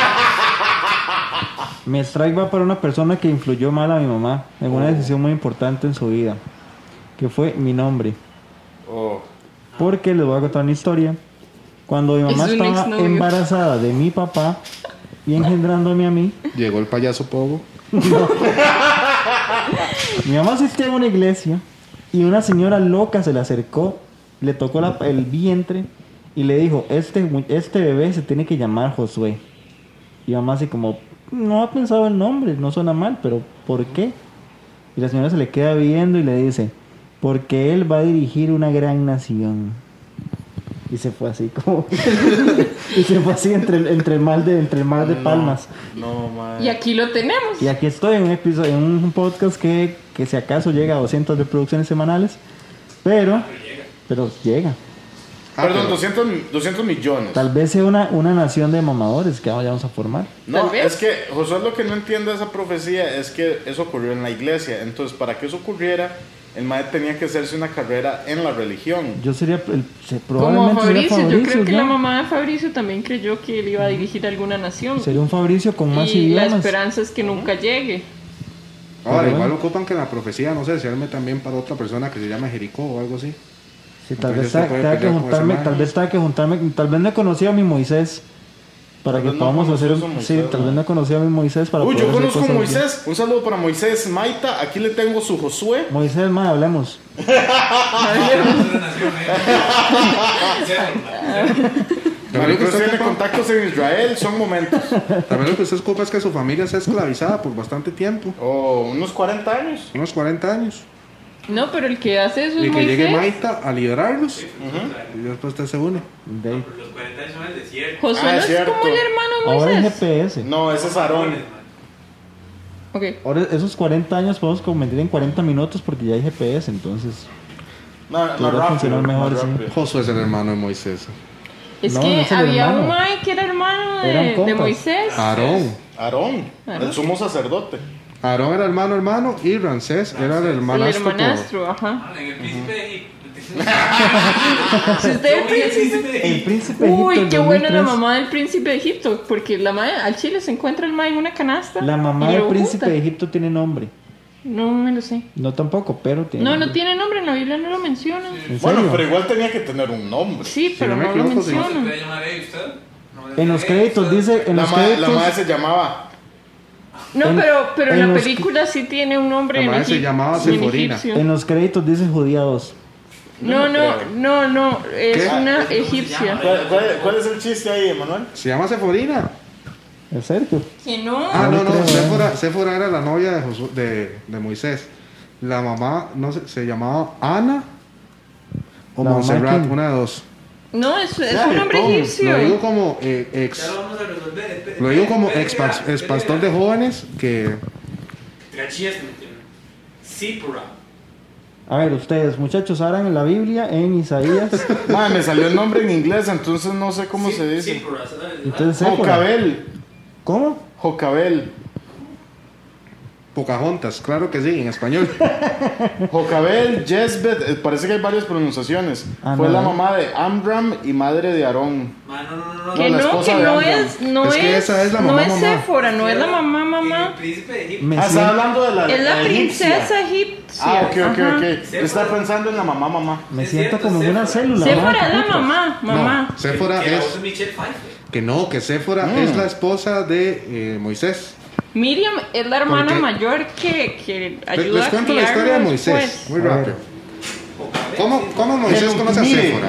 mi strike va para una persona que influyó mal a mi mamá en una decisión muy importante en su vida, que fue mi nombre. Oh. Porque les voy a contar una historia. Cuando mi mamá Es un estaba exnovio. embarazada de mi papá y engendrándome a mí, Llegó el payaso Pogo. mi mamá asistía a una iglesia y una señora loca se le acercó, le tocó la- el vientre y le dijo, este, mu- este bebé se tiene que llamar Josué. Y mamá así como, no ha pensado el nombre, no suena mal, pero ¿por qué? Y la señora se le queda viendo y le dice, porque él va a dirigir una gran nación. Y se fue así como... y se fue así entre, el- entre el mar de, entre el mar de palmas. No, man. Y aquí lo tenemos. Y aquí estoy en un episodio, en un podcast que, que si acaso llega a doscientas reproducciones semanales, pero, pero llega. Ah, Perdón, pero- doscientos, doscientos millones. Tal vez sea una, una nación de mamadores que vayamos a formar. No, Tal vez. es que Josué lo que no entiende de esa profecía es que eso ocurrió en la iglesia. Entonces, para que eso ocurriera, el maestro tenía que hacerse una carrera en la religión. Yo sería, el, se- Como probablemente sería Fabricio, yo creo que ¿no? la mamá de Fabricio también creyó que él iba a dirigir alguna nación. Sería un Fabricio con más Y la idiomas. esperanza es que nunca llegue. Ahora, Pero igual bueno. ocupan que la profecía, no sé, se arme también para otra persona que se llama Jericó o algo así. Sí, tal Entonces vez se ta- puede tenga que pelear con juntarme, ese tal man. vez tenga que juntarme, tal vez no conocía a mi Moisés para Tal que vez no podamos hacer, conoció a un- Moisés, sí, tal ¿no? vez no conocía a mi Moisés para Uy, poder yo hacer conozco a cosas Moisés. Un saludo para Moisés Maita. Aquí le tengo su Josué. bien. Moisés, más hablemos. También lo, que Maricruz usted tiene ocupa, contactos en Israel. Son momentos. también lo que usted ocupa es que su familia sea esclavizada por bastante tiempo, O unos cuarenta años. unos cuarenta años. No, pero el que hace eso Y es que llegue Moisés. Maita a liderarlos. Ujú. Y después usted se une. De ahí. Los cuarenta años son el desierto. Josué Ah, no es es cierto. como el hermano de Ahora es Moisés. G P S. No, ese es Aarón. Ok. Ahora esos cuarenta años podemos convertir en cuarenta minutos porque ya hay G P S, entonces No, más Podría rápido. funcionar mejor, más sí. rápido. Josué es el hermano de Moisés. Es No, que no es el había hermano. un mae que era hermano Eran de, de compas. Moisés. Aarón. Aarón, Aarón. el sumo sacerdote. Aarón era hermano hermano y Ramsés era el El hermanastro. todo. hermanastro, ajá. Ah, en el príncipe de Egipto. Si usted es Yo vi el príncipe. príncipe de el Egipto. príncipe de Egipto Uy, del qué buena la dos mil tres. mamá del príncipe de Egipto. Porque la madre al chile se encuentra el mae en una canasta. La mamá y del lo príncipe junta. de Egipto tiene nombre. No me lo sé. No tampoco, pero tiene No, nombre. no tiene nombre, en la Biblia no lo menciona. ¿En Bueno, serio? pero igual tenía que tener un nombre. Sí, pero no me no lo equivoco, sí. ¿Cómo se menciona. puede llamar ahí usted? No, En los eh, créditos usted- dice, en La, los ma- la créditos, madre se llamaba. No, En- pero, pero en la los- película sí tiene un nombre La en madre se egip- llamaba en Seforina. egipcio. en los créditos dice judía dos. No, no, no, no, es ¿Qué? una ¿Cómo se egipcia. llama? ¿Cuál, cuál- cuál es el chiste ahí, Emanuel? Se llama Seforina. ¿Es serio? Que no. Ah, No no, le no. creo, Séfora, Séfora era la novia de, Josué- de, de Moisés. La mamá, no sé, se llamaba Ana o La mamá Montserrat, quién? una de dos. No, es, es Ya, un nombre ¿cómo? egipcio. Lo digo como eh, Ya ex. lo vamos a resolver. Espere, Lo digo espere, como espere, ex, espere, pas- espere, ex pastor de espere. jóvenes que. Gachías, ¿me entienden? Sipura. A ver, ustedes, muchachos, abran en la Biblia, en Isaías. Madre, me salió el nombre en inglés, entonces no sé cómo Sí- se dice. Sipura, ¿sabes? Entonces, Séfora. Jocabel. ¿Cómo? Jocabel. Pocahontas, claro que sí, en español. Jocabel, Jezbet, eh, parece que hay varias pronunciaciones. Ah, Fue no, la no. mamá de Amram y madre de Aarón. Ma, no, no, no, no. Que la no, esposa que de no Amram. es, no Es es, que esa es la no mamá, es mamá. Séfora, no es la mamá, El mamá. príncipe de Egipto. Me Ah, está siento, hablando de la, Es la egipcia. princesa egipcia. Ah, ok, ok, Ajá. ok. Está pensando en la mamá, mamá. me Es siento cierto, como en una Séfora. célula. Séfora madre, es la putas. mamá, mamá. No, Séfora Que la voz es. de Michelle Pfeiffer. Que no, que Séfora Mm. es la esposa de eh, Moisés. Miriam es la hermana ¿Por qué? mayor que, que Les, ayuda les a cuento la historia de criarlos, Moisés, pues. muy A ver. rápido. ¿Cómo, cómo Moisés Pero, conoce a mire. Séfora?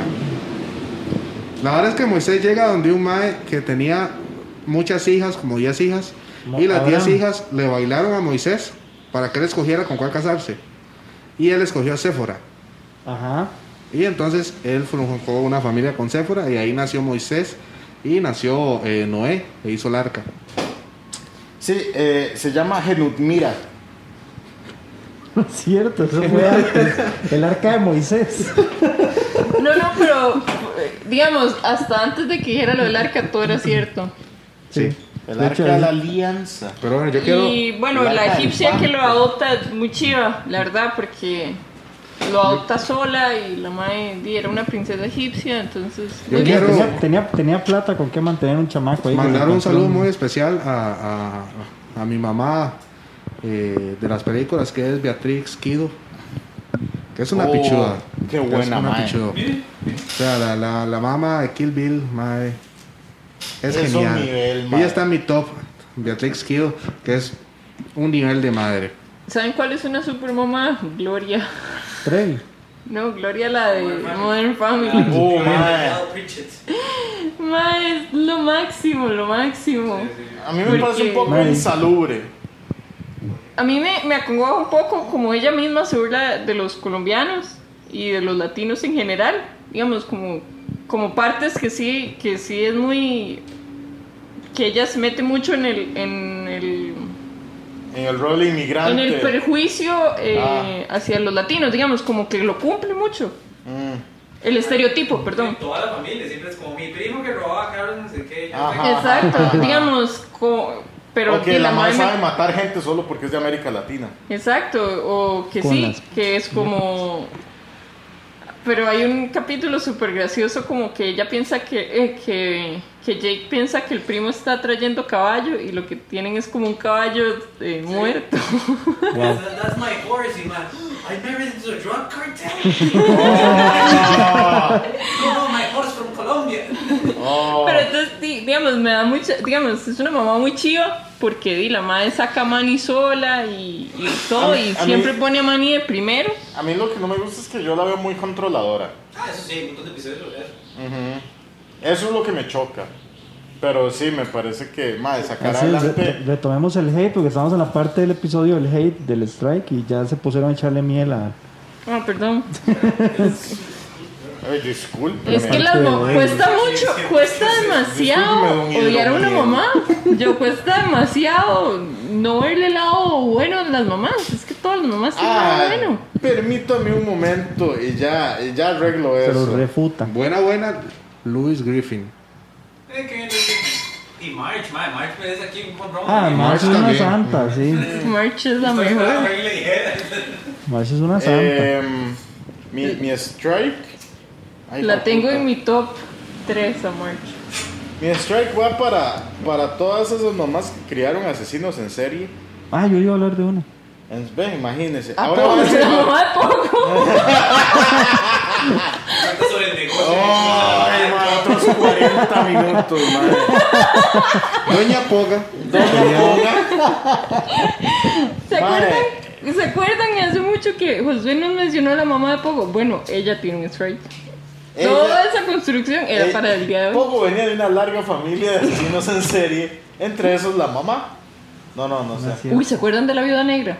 La verdad es que Moisés llega donde un mae que tenía muchas hijas, como diez hijas, Mo- y las diez Abraham. hijas le bailaron a Moisés para que él escogiera con cuál casarse. Y él escogió a Séfora. Ajá. Y entonces él formó una familia con Séfora y ahí nació Moisés y nació eh, Noé e hizo el arca. Sí, eh, se llama Genutmira. Es cierto, eso fue antes. El arca de Moisés. No, no, pero eh, digamos, hasta antes de que dijera lo del arca, todo era cierto. Sí. El De arca hecho, de es- la alianza. Pero bueno, yo quiero... Y bueno, el la arca del egipcia que pacto. lo adopta es muy chiva, la verdad, porque lo adopta sola y la madre di, era una princesa egipcia, entonces... Yo muy bien. quiero- Tenía, tenía, tenía plata con qué mantener un chamaco ahí. mandar que le un saludo compró muy especial a, a, a mi mamá eh, de las películas, que es Beatrix Kido, que es una Oh, pichuda. qué Es buena, una mae. pichuda. O sea, la, la, la mamá de Kill Bill, mae, es Es un genial. nivel, mae. Ella está en mi top, Beatrix Kido, que es un nivel de madre. ¿Saben cuál es una super mamá? Gloria. Trevi. No, Gloria la de Modern Family. Oh, mae. Ma, es lo máximo, lo máximo. A mí me Porque- parece un poco Mae. insalubre. A mí me, me acongoja un poco como ella misma se burla de los colombianos y de los latinos en general. Digamos, como, como partes que sí, que sí es muy... que ella se mete mucho en el... En el En el rol de inmigrante. en el perjuicio eh, Ah. hacia los latinos, digamos, como que lo cumple mucho. Mm. El estereotipo, perdón. Toda la familia siempre es como mi primo que robaba carros, no sé qué. yo Ajá. sé qué. Exacto, digamos, co- pero o que di, la madre madre me- sabe matar gente solo porque es de América Latina. Exacto, o que Con sí, las- que es como... Pero hay un capítulo súper gracioso como que ella piensa que, eh, que, que Jake piensa que el primo está trayendo caballo y lo que tienen es como un caballo eh, muerto. Wow. That- That's my horse, y man. I married into a drug cartel. No, no, my horse from Colombia. Oh. Pero entonces, di- digamos, me da mucha... Digamos, es una mamá muy chiva porque di, la madre saca a Manny sola y, y todo A mí- y a siempre mí- pone a Manny de primero. A mí lo que no me gusta es que yo la veo muy controladora. Ah, eso sí, hay un montón de episodios sobre eso. Ujú. Eso es lo que me choca. Pero sí, me parece que, madre, sacar Así es, adelante. re- retomemos el hate porque estamos en la parte del episodio del hate, del strike y ya se pusieron a echarle miel a, Ah, perdón. Ay, disculpe. Es que las mam- cuesta mucho, cuesta demasiado Discúlpeme, don odiar a una Miguel. mamá. Yo cuesta demasiado no verle el lado bueno a las mamás. Es que todas las mamás tienen Ah, lado bueno. permítame un momento y ya, y ya arreglo Se eso. lo refutan. Buena, buena, Louis Griffin. Eh, que- que- Y March, madre, March me dice aquí con Ron. Ah, Y March es March una también. santa, sí. March es la Estoy esperando mejor. que le dijera. March es una santa. Em, mi, mi strike. Ay, La la tengo puta. en mi top tres a March. Mi strike va para, para todas esas mamás que criaron asesinos en serie. Ah, yo iba a hablar de una. En- Ve, imagínense. ¿A Ahora poco? va a ser- La mamá de poco. Cuenta sobre el negocio. Ay, ma, otros cuarenta minutos, madre. Doña Poga. Doña Poga. ¿Se acuerdan? ¿Se acuerdan hace mucho que Josué nos mencionó a la mamá de Pogo? Bueno, ella tiene un strike. Ella- Toda esa construcción era Eh, para el día de hoy. Pogo venía de una larga familia de asesinos en serie. Entre esos la mamá. No, no, no sé. Así. Uy, ¿se acuerdan de la viuda negra?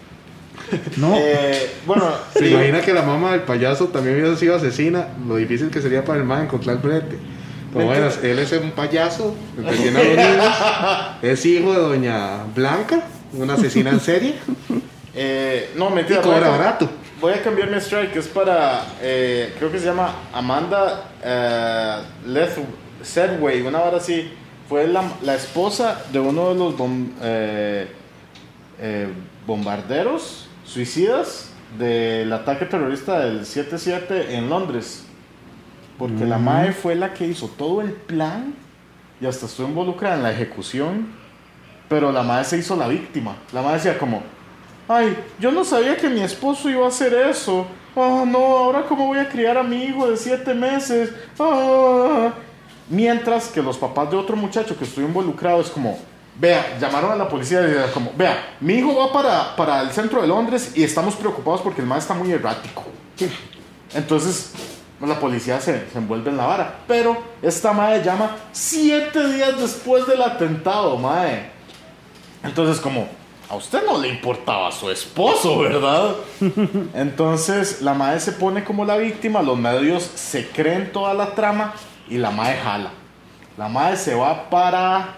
No, Eh, bueno, Se sí. imagina que la mamá del payaso también hubiera sido asesina. Lo difícil que sería para el man encontrar el brete. Pero bueno, él es un payaso, entretiene a los niños. Es hijo de doña Blanca, una asesina en serie. Eh, no, Y mentira. cobra voy a- barato. Voy a cambiar mi strike, que es para, eh, creo que se llama Amanda eh, Leth Sedway, una hora así. Fue la, la esposa de uno de los bom- eh, eh, bombarderos suicidas del ataque terrorista del siete siete en Londres. Porque la madre fue la que hizo todo el plan y hasta estuvo involucrada en la ejecución. Pero la madre se hizo la víctima. La madre decía como, ay, yo no sabía que mi esposo iba a hacer eso. Oh, no, ahora cómo voy a criar a mi hijo de siete meses. Ah. Mientras que los papás de otro muchacho que estuvo involucrado es como, vea, llamaron a la policía y era como, vea, mi hijo va para, para el centro de Londres y estamos preocupados porque el mae está muy errático. Entonces, la policía se, se envuelve en la vara. Pero esta mae llama siete días después del atentado, mae. Entonces, como, a usted no le importaba a su esposo, ¿verdad? Entonces, la mae se pone como la víctima, los medios se creen toda la trama y la mae jala. La mae se va para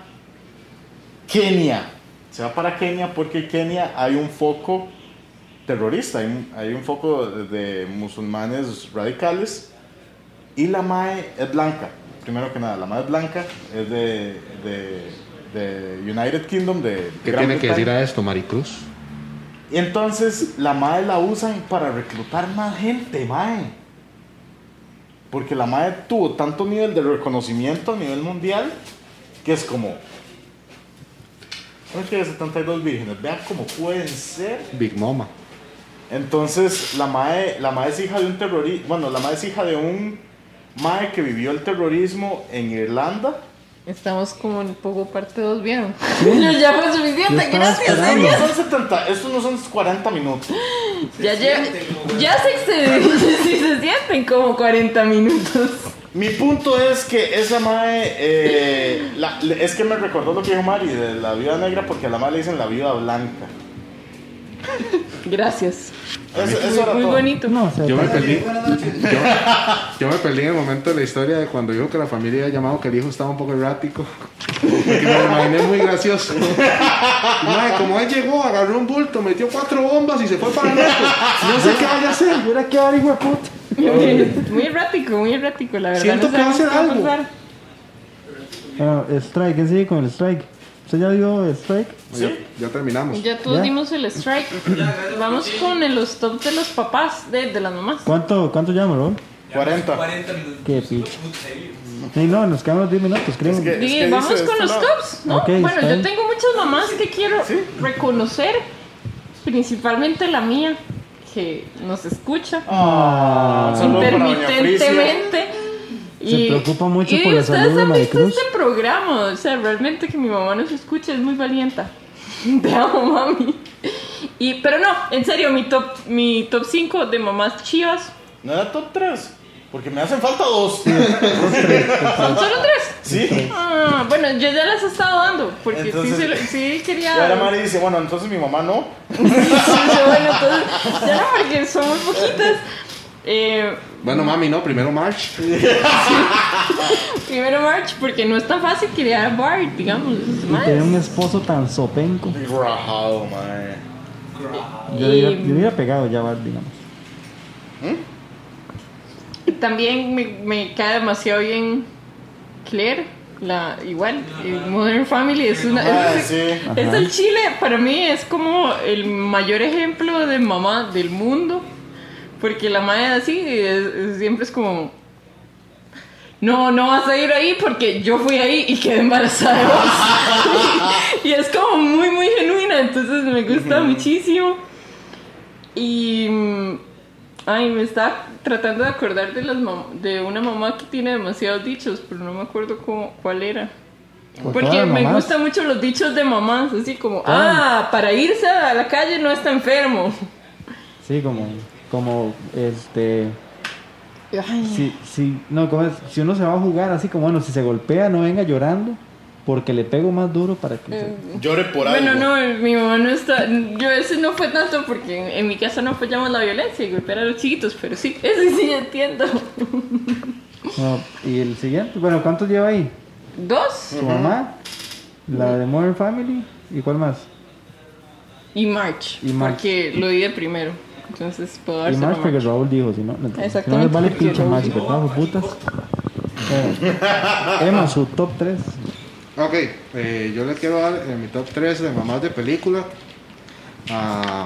Kenia. Se va para Kenia porque en Kenia hay un foco terrorista, hay un, hay un foco de, de musulmanes radicales y la mae es blanca. Primero que nada, la mae es blanca, es de, de, de United Kingdom, de ¿Qué Gran tiene que Bretaña. decir a esto, Maricruz? Y entonces la mae la usan para reclutar más gente, mae. Porque la mae tuvo tanto nivel de reconocimiento a nivel mundial que es como, no es que de setenta y dos vírgenes, vean cómo pueden ser. Big Mama. Entonces la mae, la mae es hija de un terrorista, bueno, la mae es hija de un mae que vivió el terrorismo en Irlanda. Estamos como en poco parte dos, ¿vieron? Ya fue Yo suficiente, estaba gracias. esperando. No son setenta, estos no son cuarenta minutos. Ya, ya, ya se excedió. Si se sienten como cuarenta minutos. Mi punto es que esa mae, eh, la- le- es que me recordó lo que dijo Mari de la viuda negra porque a la mae le dicen la viuda blanca. Gracias. Eso, eso Muy, era muy todo. bonito. no, o sea, Yo me perdí. Buenas noches. Yo, yo me perdí en el momento de la historia de cuando dijo que la familia había llamado que el hijo estaba un poco errático. Porque me lo imaginé muy gracioso. Y, madre, como él llegó, agarró un bulto, metió cuatro bombas y se fue para el norte. No sé qué vaya a hacer. mira qué hijo de puta. Muy errático, muy errático, la verdad. Siento no que va a sabemos hacer qué va algo. pasar. Bueno, strike, ¿qué sigue con el strike? ¿Usted ya dio strike? ¿Sí? Ya, ya terminamos. Ya todos ¿Ya? dimos el strike. Vamos con el- los top de los papás, de, de las mamás. ¿Cuánto, cuánto llama, Ron? cuarenta. cuarenta minutos. Qué picha. Puta, serio. Sí, no, nos quedan los diez minutos, creo. Es que- Dije, dice vamos este con los lado. tops, ¿no? Ok, bueno, está yo bien. tengo muchas mamás que quiero reconocer, principalmente la mía, que nos escucha Ah, un saludo para doña Frisia. intermitentemente. Se preocupa mucho por la ustedes salud de han visto Maricruz. este programa, o sea, realmente que mi mamá nos escuche es muy valienta. Te amo, mami. Y, pero no, en serio, mi top mi top cinco de mamás chivas. ¿No era top tres? Porque me hacen falta dos. ¿Son solo tres? Sí. Ah, bueno, yo ya las he estado dando, porque Entonces- sí, se lo- sí quería... Y ahora Mari dice, bueno, entonces mi mamá no. Sí, bueno, entonces, ya no, porque son muy poquitas. Eh, Bueno, mami, no, primero March. primero March, porque no es tan fácil criar a Bart, digamos. Y más. tener un esposo tan sopenco. Y rajado, mae. Yo le hubiera- yo le hubiera pegado ya, Bart, digamos. También me, me cae demasiado bien Claire, la igual, eh, Modern Family es una Ah, es, sí. es Ajá. el Chile, para mí es como el mayor ejemplo de mamá del mundo, porque la madre así es- es- siempre es como no, no vas a ir ahí porque yo fui ahí y quedé embarazada de vos. Y es como muy, muy genuina, entonces me gusta muchísimo. Y mm, ay, me estaba tratando de acordar de las mam- de una mamá que tiene demasiados dichos, pero no me acuerdo cómo, cuál era. Por Porque todas las me mamás. gustan mucho los dichos de mamás, así como, Todas. ah, para irse a la calle no está enfermo. Sí, como, como, este, Ay, si, si, no, como es, si uno se va a jugar así como, bueno, si se golpea, no venga llorando, porque le pego más duro para que se- eh, Llore por algo. Bueno, no, mi mamá no está. Yo ese no fue tanto porque en, en mi casa no apoyamos la violencia y golpear a los chiquitos, pero sí, ese sí entiendo. No, y el siguiente, bueno, ¿cuántos lleva ahí? Dos Su mamá, la de Modern Family, ¿y cuál más? y March, Y March. porque lo di de primero. Entonces puedo Y dárselo a más porque March. Raúl dijo, si no, no, si no Exactamente, les vale porque pinche Raúl más, dijo. ¿verdad, hijo de putas? Eh, Emma, su top tres. Ok, eh, yo le quiero dar en mi top tres de mamás de película a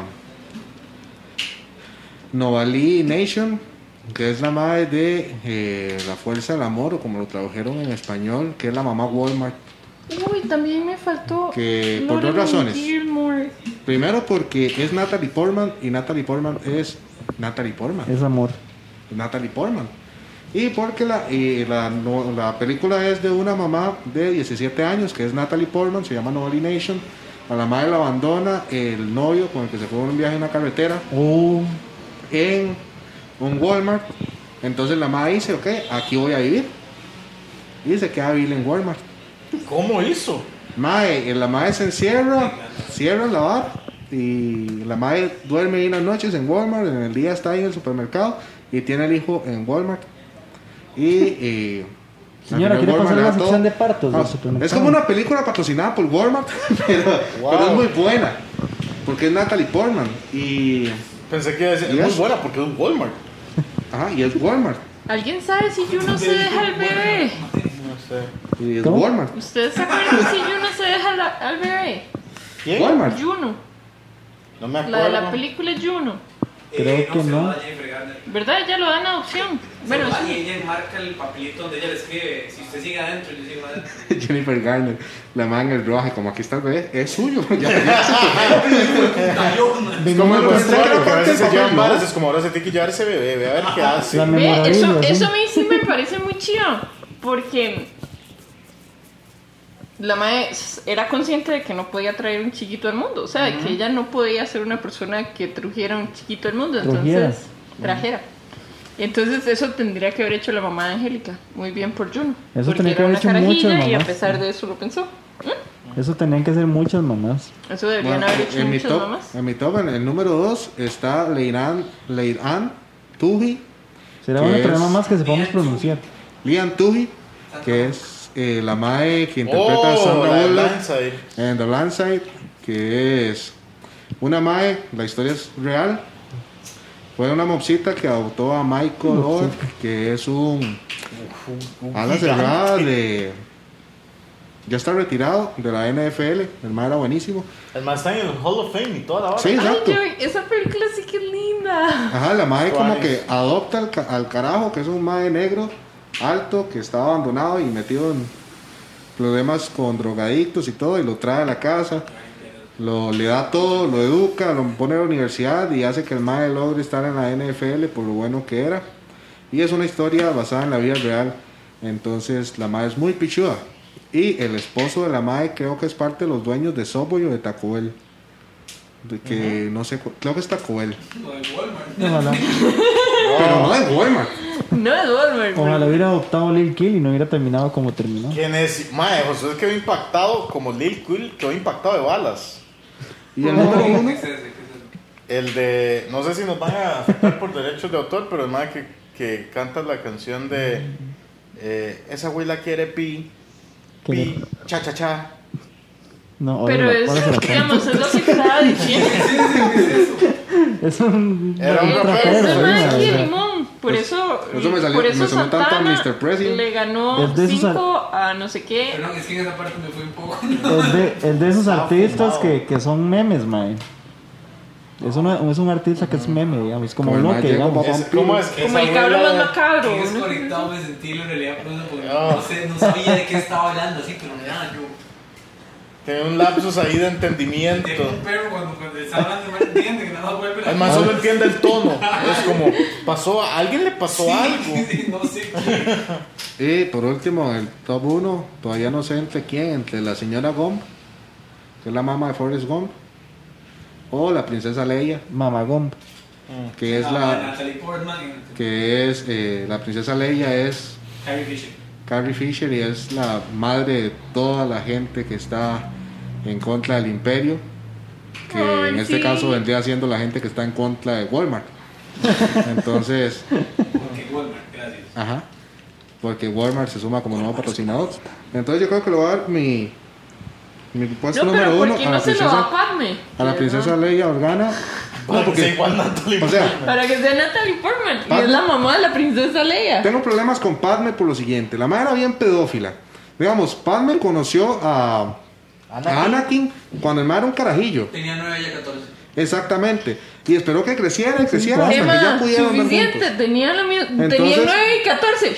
Novali Nation, que es la madre de eh, La Fuerza del Amor, o como lo tradujeron en español, que es la mamá Walmart. Uy, también me faltó. Que por Lauren dos razones. Gilmore. Primero porque es Natalie Portman y Natalie Portman es Natalie Portman. Es amor. Natalie Portman. Y porque la, y la, no- la película es de una mamá de diecisiete años, que es Natalie Portman, se llama Novali Nation. A la madre la abandona el novio con el que se fue en un viaje en una carretera Oh, en un Walmart. Entonces la madre dice, ok, aquí voy a vivir. Y se queda a vivir en Walmart. ¿Cómo hizo? Mae, la madre se encierra, cierra la bar y la madre duerme ahí en las noches en Walmart, en el día está ahí en el supermercado y tiene el hijo en Walmart. Y, y Señora, al final ¿quiere Walmart pasar le la da sección todo. de partos del Ah, supermercado? es como una película patrocinada por Walmart, pero, Wow. pero es muy buena porque es Natalie Portman y, Pensé que iba a decir, ¿Y es muy eso? buena porque es un Walmart. ajá, y es Walmart. ¿Alguien sabe si Juno se deja al bebé? No sé. Y es ¿Cómo? Walmart. ¿Ustedes se acuerdan si Juno se deja la- al bebé? ¿Quién? Walmart. Juno, No me acuerdo. la de la película Juno. Creo que se lo no. da Jennifer Garner. ¿Verdad? Ella lo da en adopción. Bueno, Bueno, y sí. ella marca el papelito donde ella le escribe, si usted sigue adentro, yo sigo adentro. Jennifer Garner, la madre en el rojo, como aquí está el bebé, es suyo. Ya, ya. de como el número buen tres. Porque a veces se papel, llevan ¿no? varas, es como ahora se tiene que llevar ese bebé, ve a ver qué hace. La Ve, memorabilia, eso, sí. eso a mí sí me parece muy chido. Porque la madre era consciente de que no podía traer un chiquito al mundo. O sea, de que ella no podía ser una persona que trujera un chiquito al mundo. Entonces, Trujera. trajera. Entonces, eso tendría que haber hecho la mamá de Angélica. Muy bien por Juno. Eso Porque tenía que era haber una hecho muchas carajilla y a mamás. pesar de eso lo pensó. Eso tenían que ser muchas mamás. Eso deberían Bueno, haber hecho en, mi muchas top, mamás. en mi top, en el número dos, está Leiran, Leiran Tuhi, Será ¿Qué bueno es? traer mamás que sepamos Bien. pronunciar. Lian Tuhi, que es eh, la mae que interpreta a Oh, Sandra la de Bullock Blindside. en The Blind Side, que es una mae, la historia es real. Fue una mopsita que adoptó a Michael Orr, que es un ala cerrada de. Ya está retirado de la N F L, el mae era buenísimo. El más está en el Hall of Fame y toda la hora. Sí, Ay, exacto. yo, esa película sí que es linda. Ajá, la madre como Suárez. que adopta al, ca- al carajo, que es un madre negro, alto, que está abandonado y metido en problemas con drogadictos y todo, y lo trae a la casa, lo, le da todo, lo educa, lo pone a la universidad y hace que el madre logre estar en la N F L por lo bueno que era. Y es una historia basada en la vida real, entonces la madre es muy pichuda. Y el esposo de la madre creo que es parte de los dueños de Subway o de Taco Bell. de que no sé, cu- creo que está Coel. Lo de Walmart. Ojalá, Pero no de Walmart. No es Walmart. ojalá hubiera adoptado Lil Kill y no hubiera terminado como terminó. ¿Quién es? Mae, José quedó impactado como Lil Cool, quedó impactado de balas. Y el número uno, ¿Qué es ese? ¿Qué es ese? El de, no sé si nos van a afectar por derechos de autor, pero el mae que, que canta la canción de eh, esa abuela quiere pi, pi, cha cha cha. No, ahora Pero la- es, ahora se la canto. digamos, es lo que estaba diciendo. Es un Era un un rapero, rapero, Ese sí, man ma, aquí, o sea, limón. Por eso, eso me salió- por eso me sonó tanto a Santana mister President. le ganó Es de esos cinco a no sé qué. Pero no, es que en esa parte me fui un poco. Es de, es de esos Estaba artistas fumado. que, que son memes, mae. Es, uno, es un artista que es meme, digamos, como Como el lo mae que Diego digamos. Papá. Es, ¿Cómo es? Como Esa el cabrón abuela- más macabro. En ¿no? desconectado me sentí en realidad por eso, porque Ah. no, sé, no sabía de qué estaba hablando así, pero nada, yo. Tiene un lapsus ahí de Tengo entendimiento. un perro cuando, cuando está hablando, no entiende, que nada más vuelve la. El man solo entiende el tono. Es como, pasó, a alguien le pasó Sí, algo. sí, no sé qué. Y por último, el top uno, todavía no sé entre quién, entre la señora Gump, que es la mamá de Forrest Gump, o la princesa Leia, Mamagón. que es Ah, la Natalie Portman y que es eh, la princesa Leia es Carrie Fisher. Carrie Fisher y es la madre de toda la gente que está en contra del imperio, que Ay, en este sí. caso vendría siendo la gente que está en contra de Walmart. Entonces, Porque Walmart, gracias. ajá, porque Walmart se suma como nuevo patrocinador. Entonces yo creo que le voy a dar mi, mi puesto No, número pero ¿por uno qué a no la se lo da a princesa, Padme? a la princesa Leia Organa. Para que porque- sea igual Natalie o sea, Portman. Para que sea Natalie Portman. Y Padme. es la mamá de la princesa Leia. Tengo problemas con Padme por lo siguiente. La madre era bien pedófila. Digamos, Padme conoció a, a Anakin cuando el madre era un carajillo. Tenía nueve y catorce. Exactamente. Y esperó que creciera y creciera hasta que Emma, ya pudieron ver suficiente. juntos. Tenía la misma. Tenía Entonces- nueve y catorce.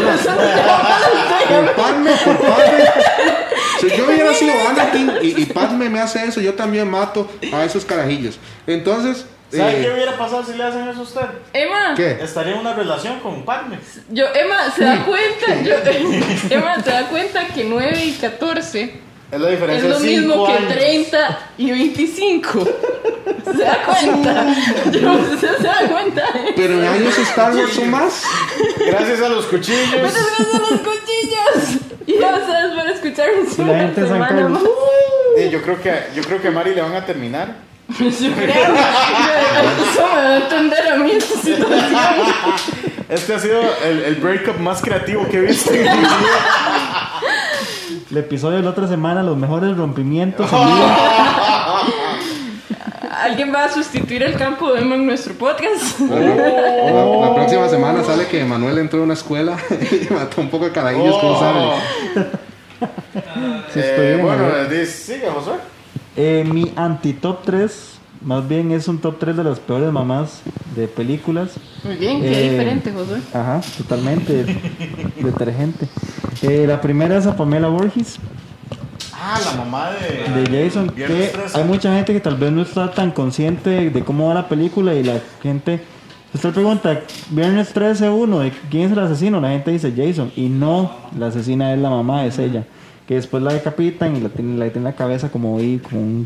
Por Padme, por Padme. Si yo hubiera sido Anakin y, y Padme me hace eso, yo también mato a esos carajillos. Entonces, ¿Sabe eh, qué hubiera pasado si le hacen eso a usted? Emma, ¿qué? Estaría en una relación con Padme. yo, Emma, se da cuenta. Yo, Emma, se da cuenta que nueve y catorce Es la es diferencia lo de mismo cinco que años. treinta y veinticinco. ¿Se da cuenta? Yo, ¿se da cuenta? Pero en años Star Wars son más. Gracias a los cuchillos. Muchas gracias a los cuchillos. Y a ustedes por escucharnos Y la una gente de San semana Carlos. más. Eh, yo creo que yo creo que a Mari le van a terminar. Yo creo. Eso me va a entender a mí esta situación. Este ha sido el, el breakup más creativo que he visto en mi vida. El episodio de la otra semana, los mejores rompimientos en vida. Alguien va a sustituir el campo de Emma en nuestro podcast. La, la próxima semana sale que Manuel entró a una escuela y mató un poco de carajillos, ¿cómo Oh. sabe? Sí, estoy Eh, bien, bueno, a ver. eh, sigue, José. Eh, mi anti-top tres, más bien es un top tres de las peores mamás de películas. Muy bien, qué Eh, diferente, Josué. Ajá, totalmente detergente. Eh, la primera es a Pamela Voorhees, Ah, la mamá de, de Jason, que Viernes trece. hay mucha gente que tal vez no está tan consciente de cómo va la película y la gente... Usted pregunta, Viernes trece uno, ¿de quién es el asesino? La gente dice Jason, y no, la asesina es la mamá, es ella. Que después la decapitan y la tiene, la tiene en la cabeza como ahí, como un...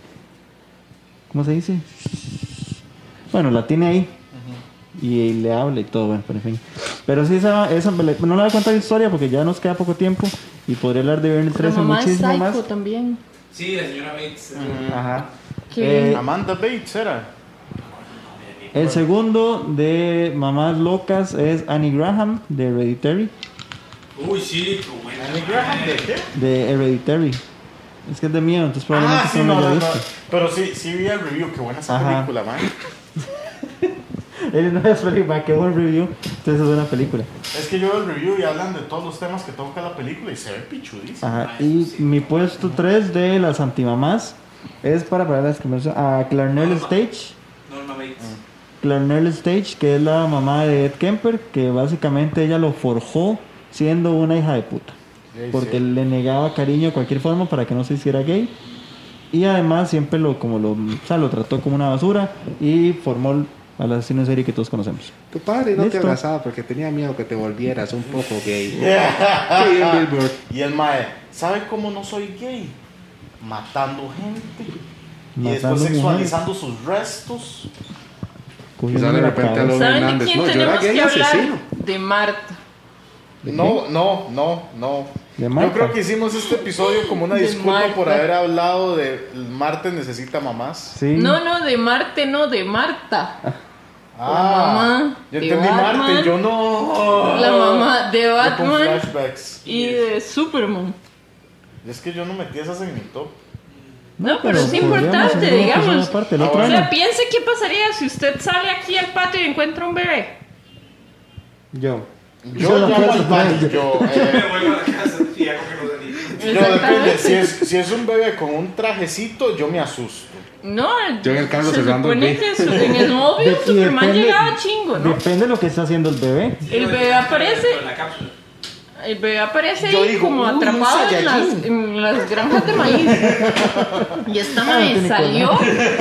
¿Cómo se dice? Bueno, la tiene ahí. Y le habla y todo, bueno, pero en fin. Pero sí, esa, esa no le voy a contar la historia porque ya nos queda poco tiempo y podría hablar de Viernes La trece mamá es muchísimo psycho más. también. Sí, la señora Bates. Ajá. ¿Qué? Eh, Amanda Bates era. el segundo de Mamás Locas es Annie Graham de Hereditary. Uy, sí, qué buena. Annie Graham, ¿de qué? De Hereditary. Es que es de miedo, entonces probablemente Ah, sí, usted no, lo haya no, no. visto. Pero sí, sí vi el review. Qué buena esa Ajá. película, man. Él no es película, qué buen review. Entonces es una película. Es que yo veo el review y hablan de todos los temas que toca la película y se ve pichudísimo. Ajá. Y mi puesto tres de las antimamás es para para las que me a Clarnell Stage. Norma Bates. Clarnell Stage, que es la mamá de Ed Kemper, que básicamente ella lo forjó siendo una hija de puta. Sí, Porque sí. le negaba cariño de cualquier forma para que no se hiciera gay. Y además siempre lo, como lo, o sea, lo trató como una basura y formó al asesino en serie que todos conocemos. Tu padre no te Listo. abrazaba porque tenía miedo que te volvieras un poco gay. Yeah. Qué bien, Billboard. Y el mae, ¿sabe cómo no soy gay? Matando gente. y después Matando sexualizando sus restos. Cogiendo sale de la repente cabeza. a lo- ¿Saben de Hernández, quién no, yo era tenemos gay que hablar? asesino. De Marta. ¿De No, no, no, no. ¿De Yo Marta? creo que hicimos este episodio como una De disculpa Marta. por haber hablado de Marte necesita mamás. Sí. No, no, de Marte, no, de Marta. Ah, mamá yo de entendí Batman. Marte, yo no. La mamá de Yo con Batman flashbacks. y de Superman. Y es que yo no metí esas en mi top. No, pero es podríamos importante, hacer una digamos. episodio aparte, el Ah, otro O bueno. sea, año. piense qué pasaría si usted sale aquí al patio y encuentra un bebé. Yo. Yo Yo no llamo puedo al baño. Yo, Me eh, vuelvo a la casa y hago que los delitos. yo depende. Si es, si es un bebé con un trajecito, yo me asusto. No, Yo en el carro se cerrando el supone beat. que su- en el móvil De- y Superman depende- llegaba chingo, ¿no? Depende de lo que está haciendo el bebé. El bebé aparece, Dentro de la cápsula. el bebé aparece Yo ahí digo, como uy, un atrapado en las, Saiyajin. en las granjas de maíz. Y esta Ah, madre no tiene salió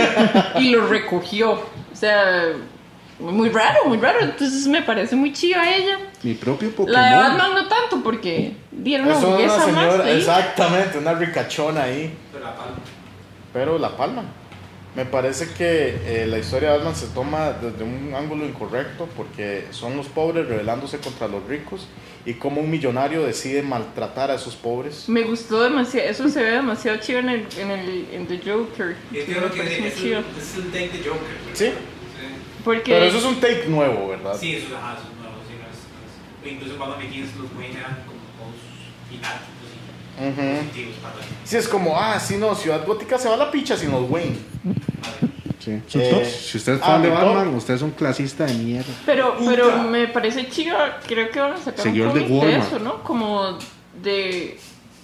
y lo recogió. O sea, muy raro, muy raro. Entonces me parece muy chiva ella. Mi propio Pokémon. La de Batman no tanto porque dieron una Eso es una hamburguesa más señora, ahí. exactamente, una ricachona ahí. De la palma. Pero la palma. Me parece que eh, la historia de Batman se toma desde un ángulo incorrecto porque son los pobres rebelándose contra los ricos y como un millonario decide maltratar a esos pobres. Me gustó demasiado, eso se ve demasiado chido en el, en el en The Joker. Es que Me lo que parece muy es, chido. el- es el take de Joker. ¿verdad? Sí. Sí. Porque Pero eso es un take nuevo, ¿verdad? Sí, eso, ajá, eso es nuevo, sí, no es- no es- incluso cuando Begins los Wayne eran como todos inactivos y Ujú. positivos para la Sí, es como, ah, sí, no, Ciudad Gótica se va a la picha sin los Wayne. madre. Sí. Eh, Si usted es ah, fan de mi top. Batman, usted es un clasista de mierda. Pero, pero me parece chido, creo que van a sacar Seguidor un de cómic de, Walmart. eso, ¿no? Como de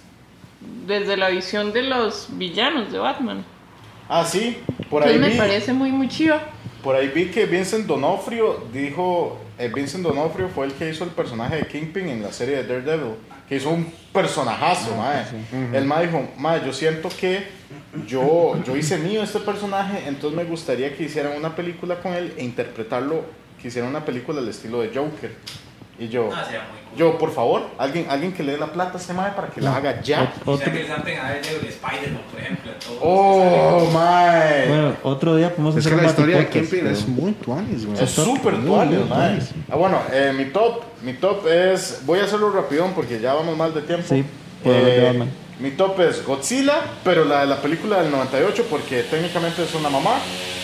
desde la visión de los villanos de Batman. Ah, sí, por ahí Entonces me vi, parece muy muy chido. por ahí vi que Vincent D'Onofrio dijo, eh, Vincent D'Onofrio fue el que hizo el personaje de Kingpin en la serie de Daredevil, que hizo un personajazo, mae. El mae dijo, mae, yo siento que yo, yo hice mío este personaje, entonces me gustaría que hicieran una película con él e interpretarlo, que hicieran una película al estilo de Joker. Y yo, Ah, sería muy cool. yo, por favor, alguien, alguien que le dé la plata a este mae para que la haga ya. O Otro, sea que les salten a ver de Spider-Man, por ejemplo. a todos Oh, los mae. bueno, otro día podemos Es hacer que un la historia de batipodcast, Kingpin es pero- muy tuanis, güey. Es súper muy tuanis, bien, mae. tuanis. Ah, bueno, eh, mi top, mi top es, voy a hacerlo rapidón porque ya vamos mal de tiempo. Sí, por hablar de Batman. Mi top es Godzilla, pero la de la película del noventa y ocho porque técnicamente es una mamá.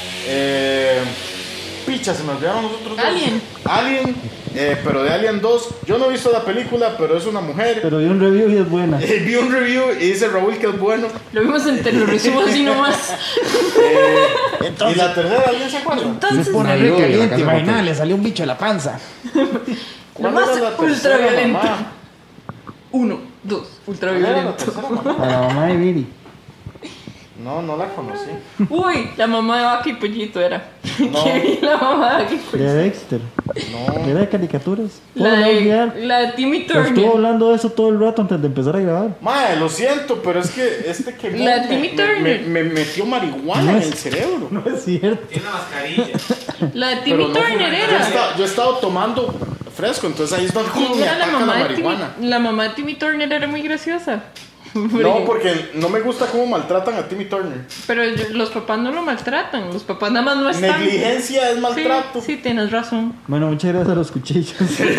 Eh, picha, se me olvidaron los otros dos. Alien. Alien, eh, pero de Alien dos. Yo no he visto la película, pero es una mujer. Pero vi un review y es buena. Eh, vi un review y dice Raúl que es bueno. Lo vimos en Te lo resumo así nomás. Eh, y la tercera, ¿alguien se acuerda? Entonces, pone re caliente, imagina, le salió un bicho de la panza. lo ¿Cuál más era la tercera ultraviolento. mamá? Uno, dos, ¿Cuál era la ultraviolento. tercera mamá? A la mamá de Viri. No, no la conocí. Uy, la mamá de Vaca y Pollito era. No. ¿Qué vi la mamá de Vaca y De Pollito? Dexter. No. Era de caricaturas. La ¿Puedo de, olvidar? la de Timmy Estuvo Turner. hablando de eso todo el rato antes de empezar a grabar. Mae, lo siento, pero es que este que La me, Timmy me, Turner. me- me metió marihuana No en es- el cerebro. No es cierto. Tiene una mascarilla. La de Pero Timmy no, Turner yo, he era. estado, yo he estado tomando fresco, entonces ahí es donde ¿Quién me era la ataca la mamá de Timmy? marihuana. La mamá de Timmy Turner era muy graciosa. No, porque no me gusta cómo maltratan a Timmy Turner. Pero yo- los papás no lo maltratan. Los papás nada más no están. Negligencia es maltrato. Sí, sí, tienes razón. Bueno, muchas gracias a los cuchillos.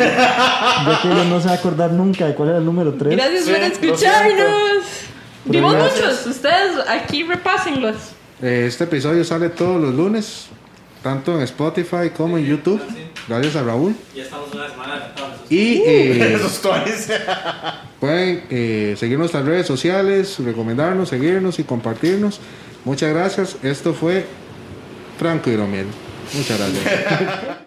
Ya que ellos no se va a acordar nunca de cuál era el número tres. Gracias Sí, por lo escucharnos. Vimos gracias. muchos. Ustedes aquí repásenlos. Eh, Este episodio sale todos los lunes, tanto en Spotify como en YouTube. Gracias a Raúl. Ya estamos una semana adelantados. Y eh, Eso es todo. Dice. pueden eh, seguir nuestras redes sociales, recomendarnos, seguirnos y compartirnos. Muchas gracias. Esto fue Franco Hidromiel. Muchas gracias.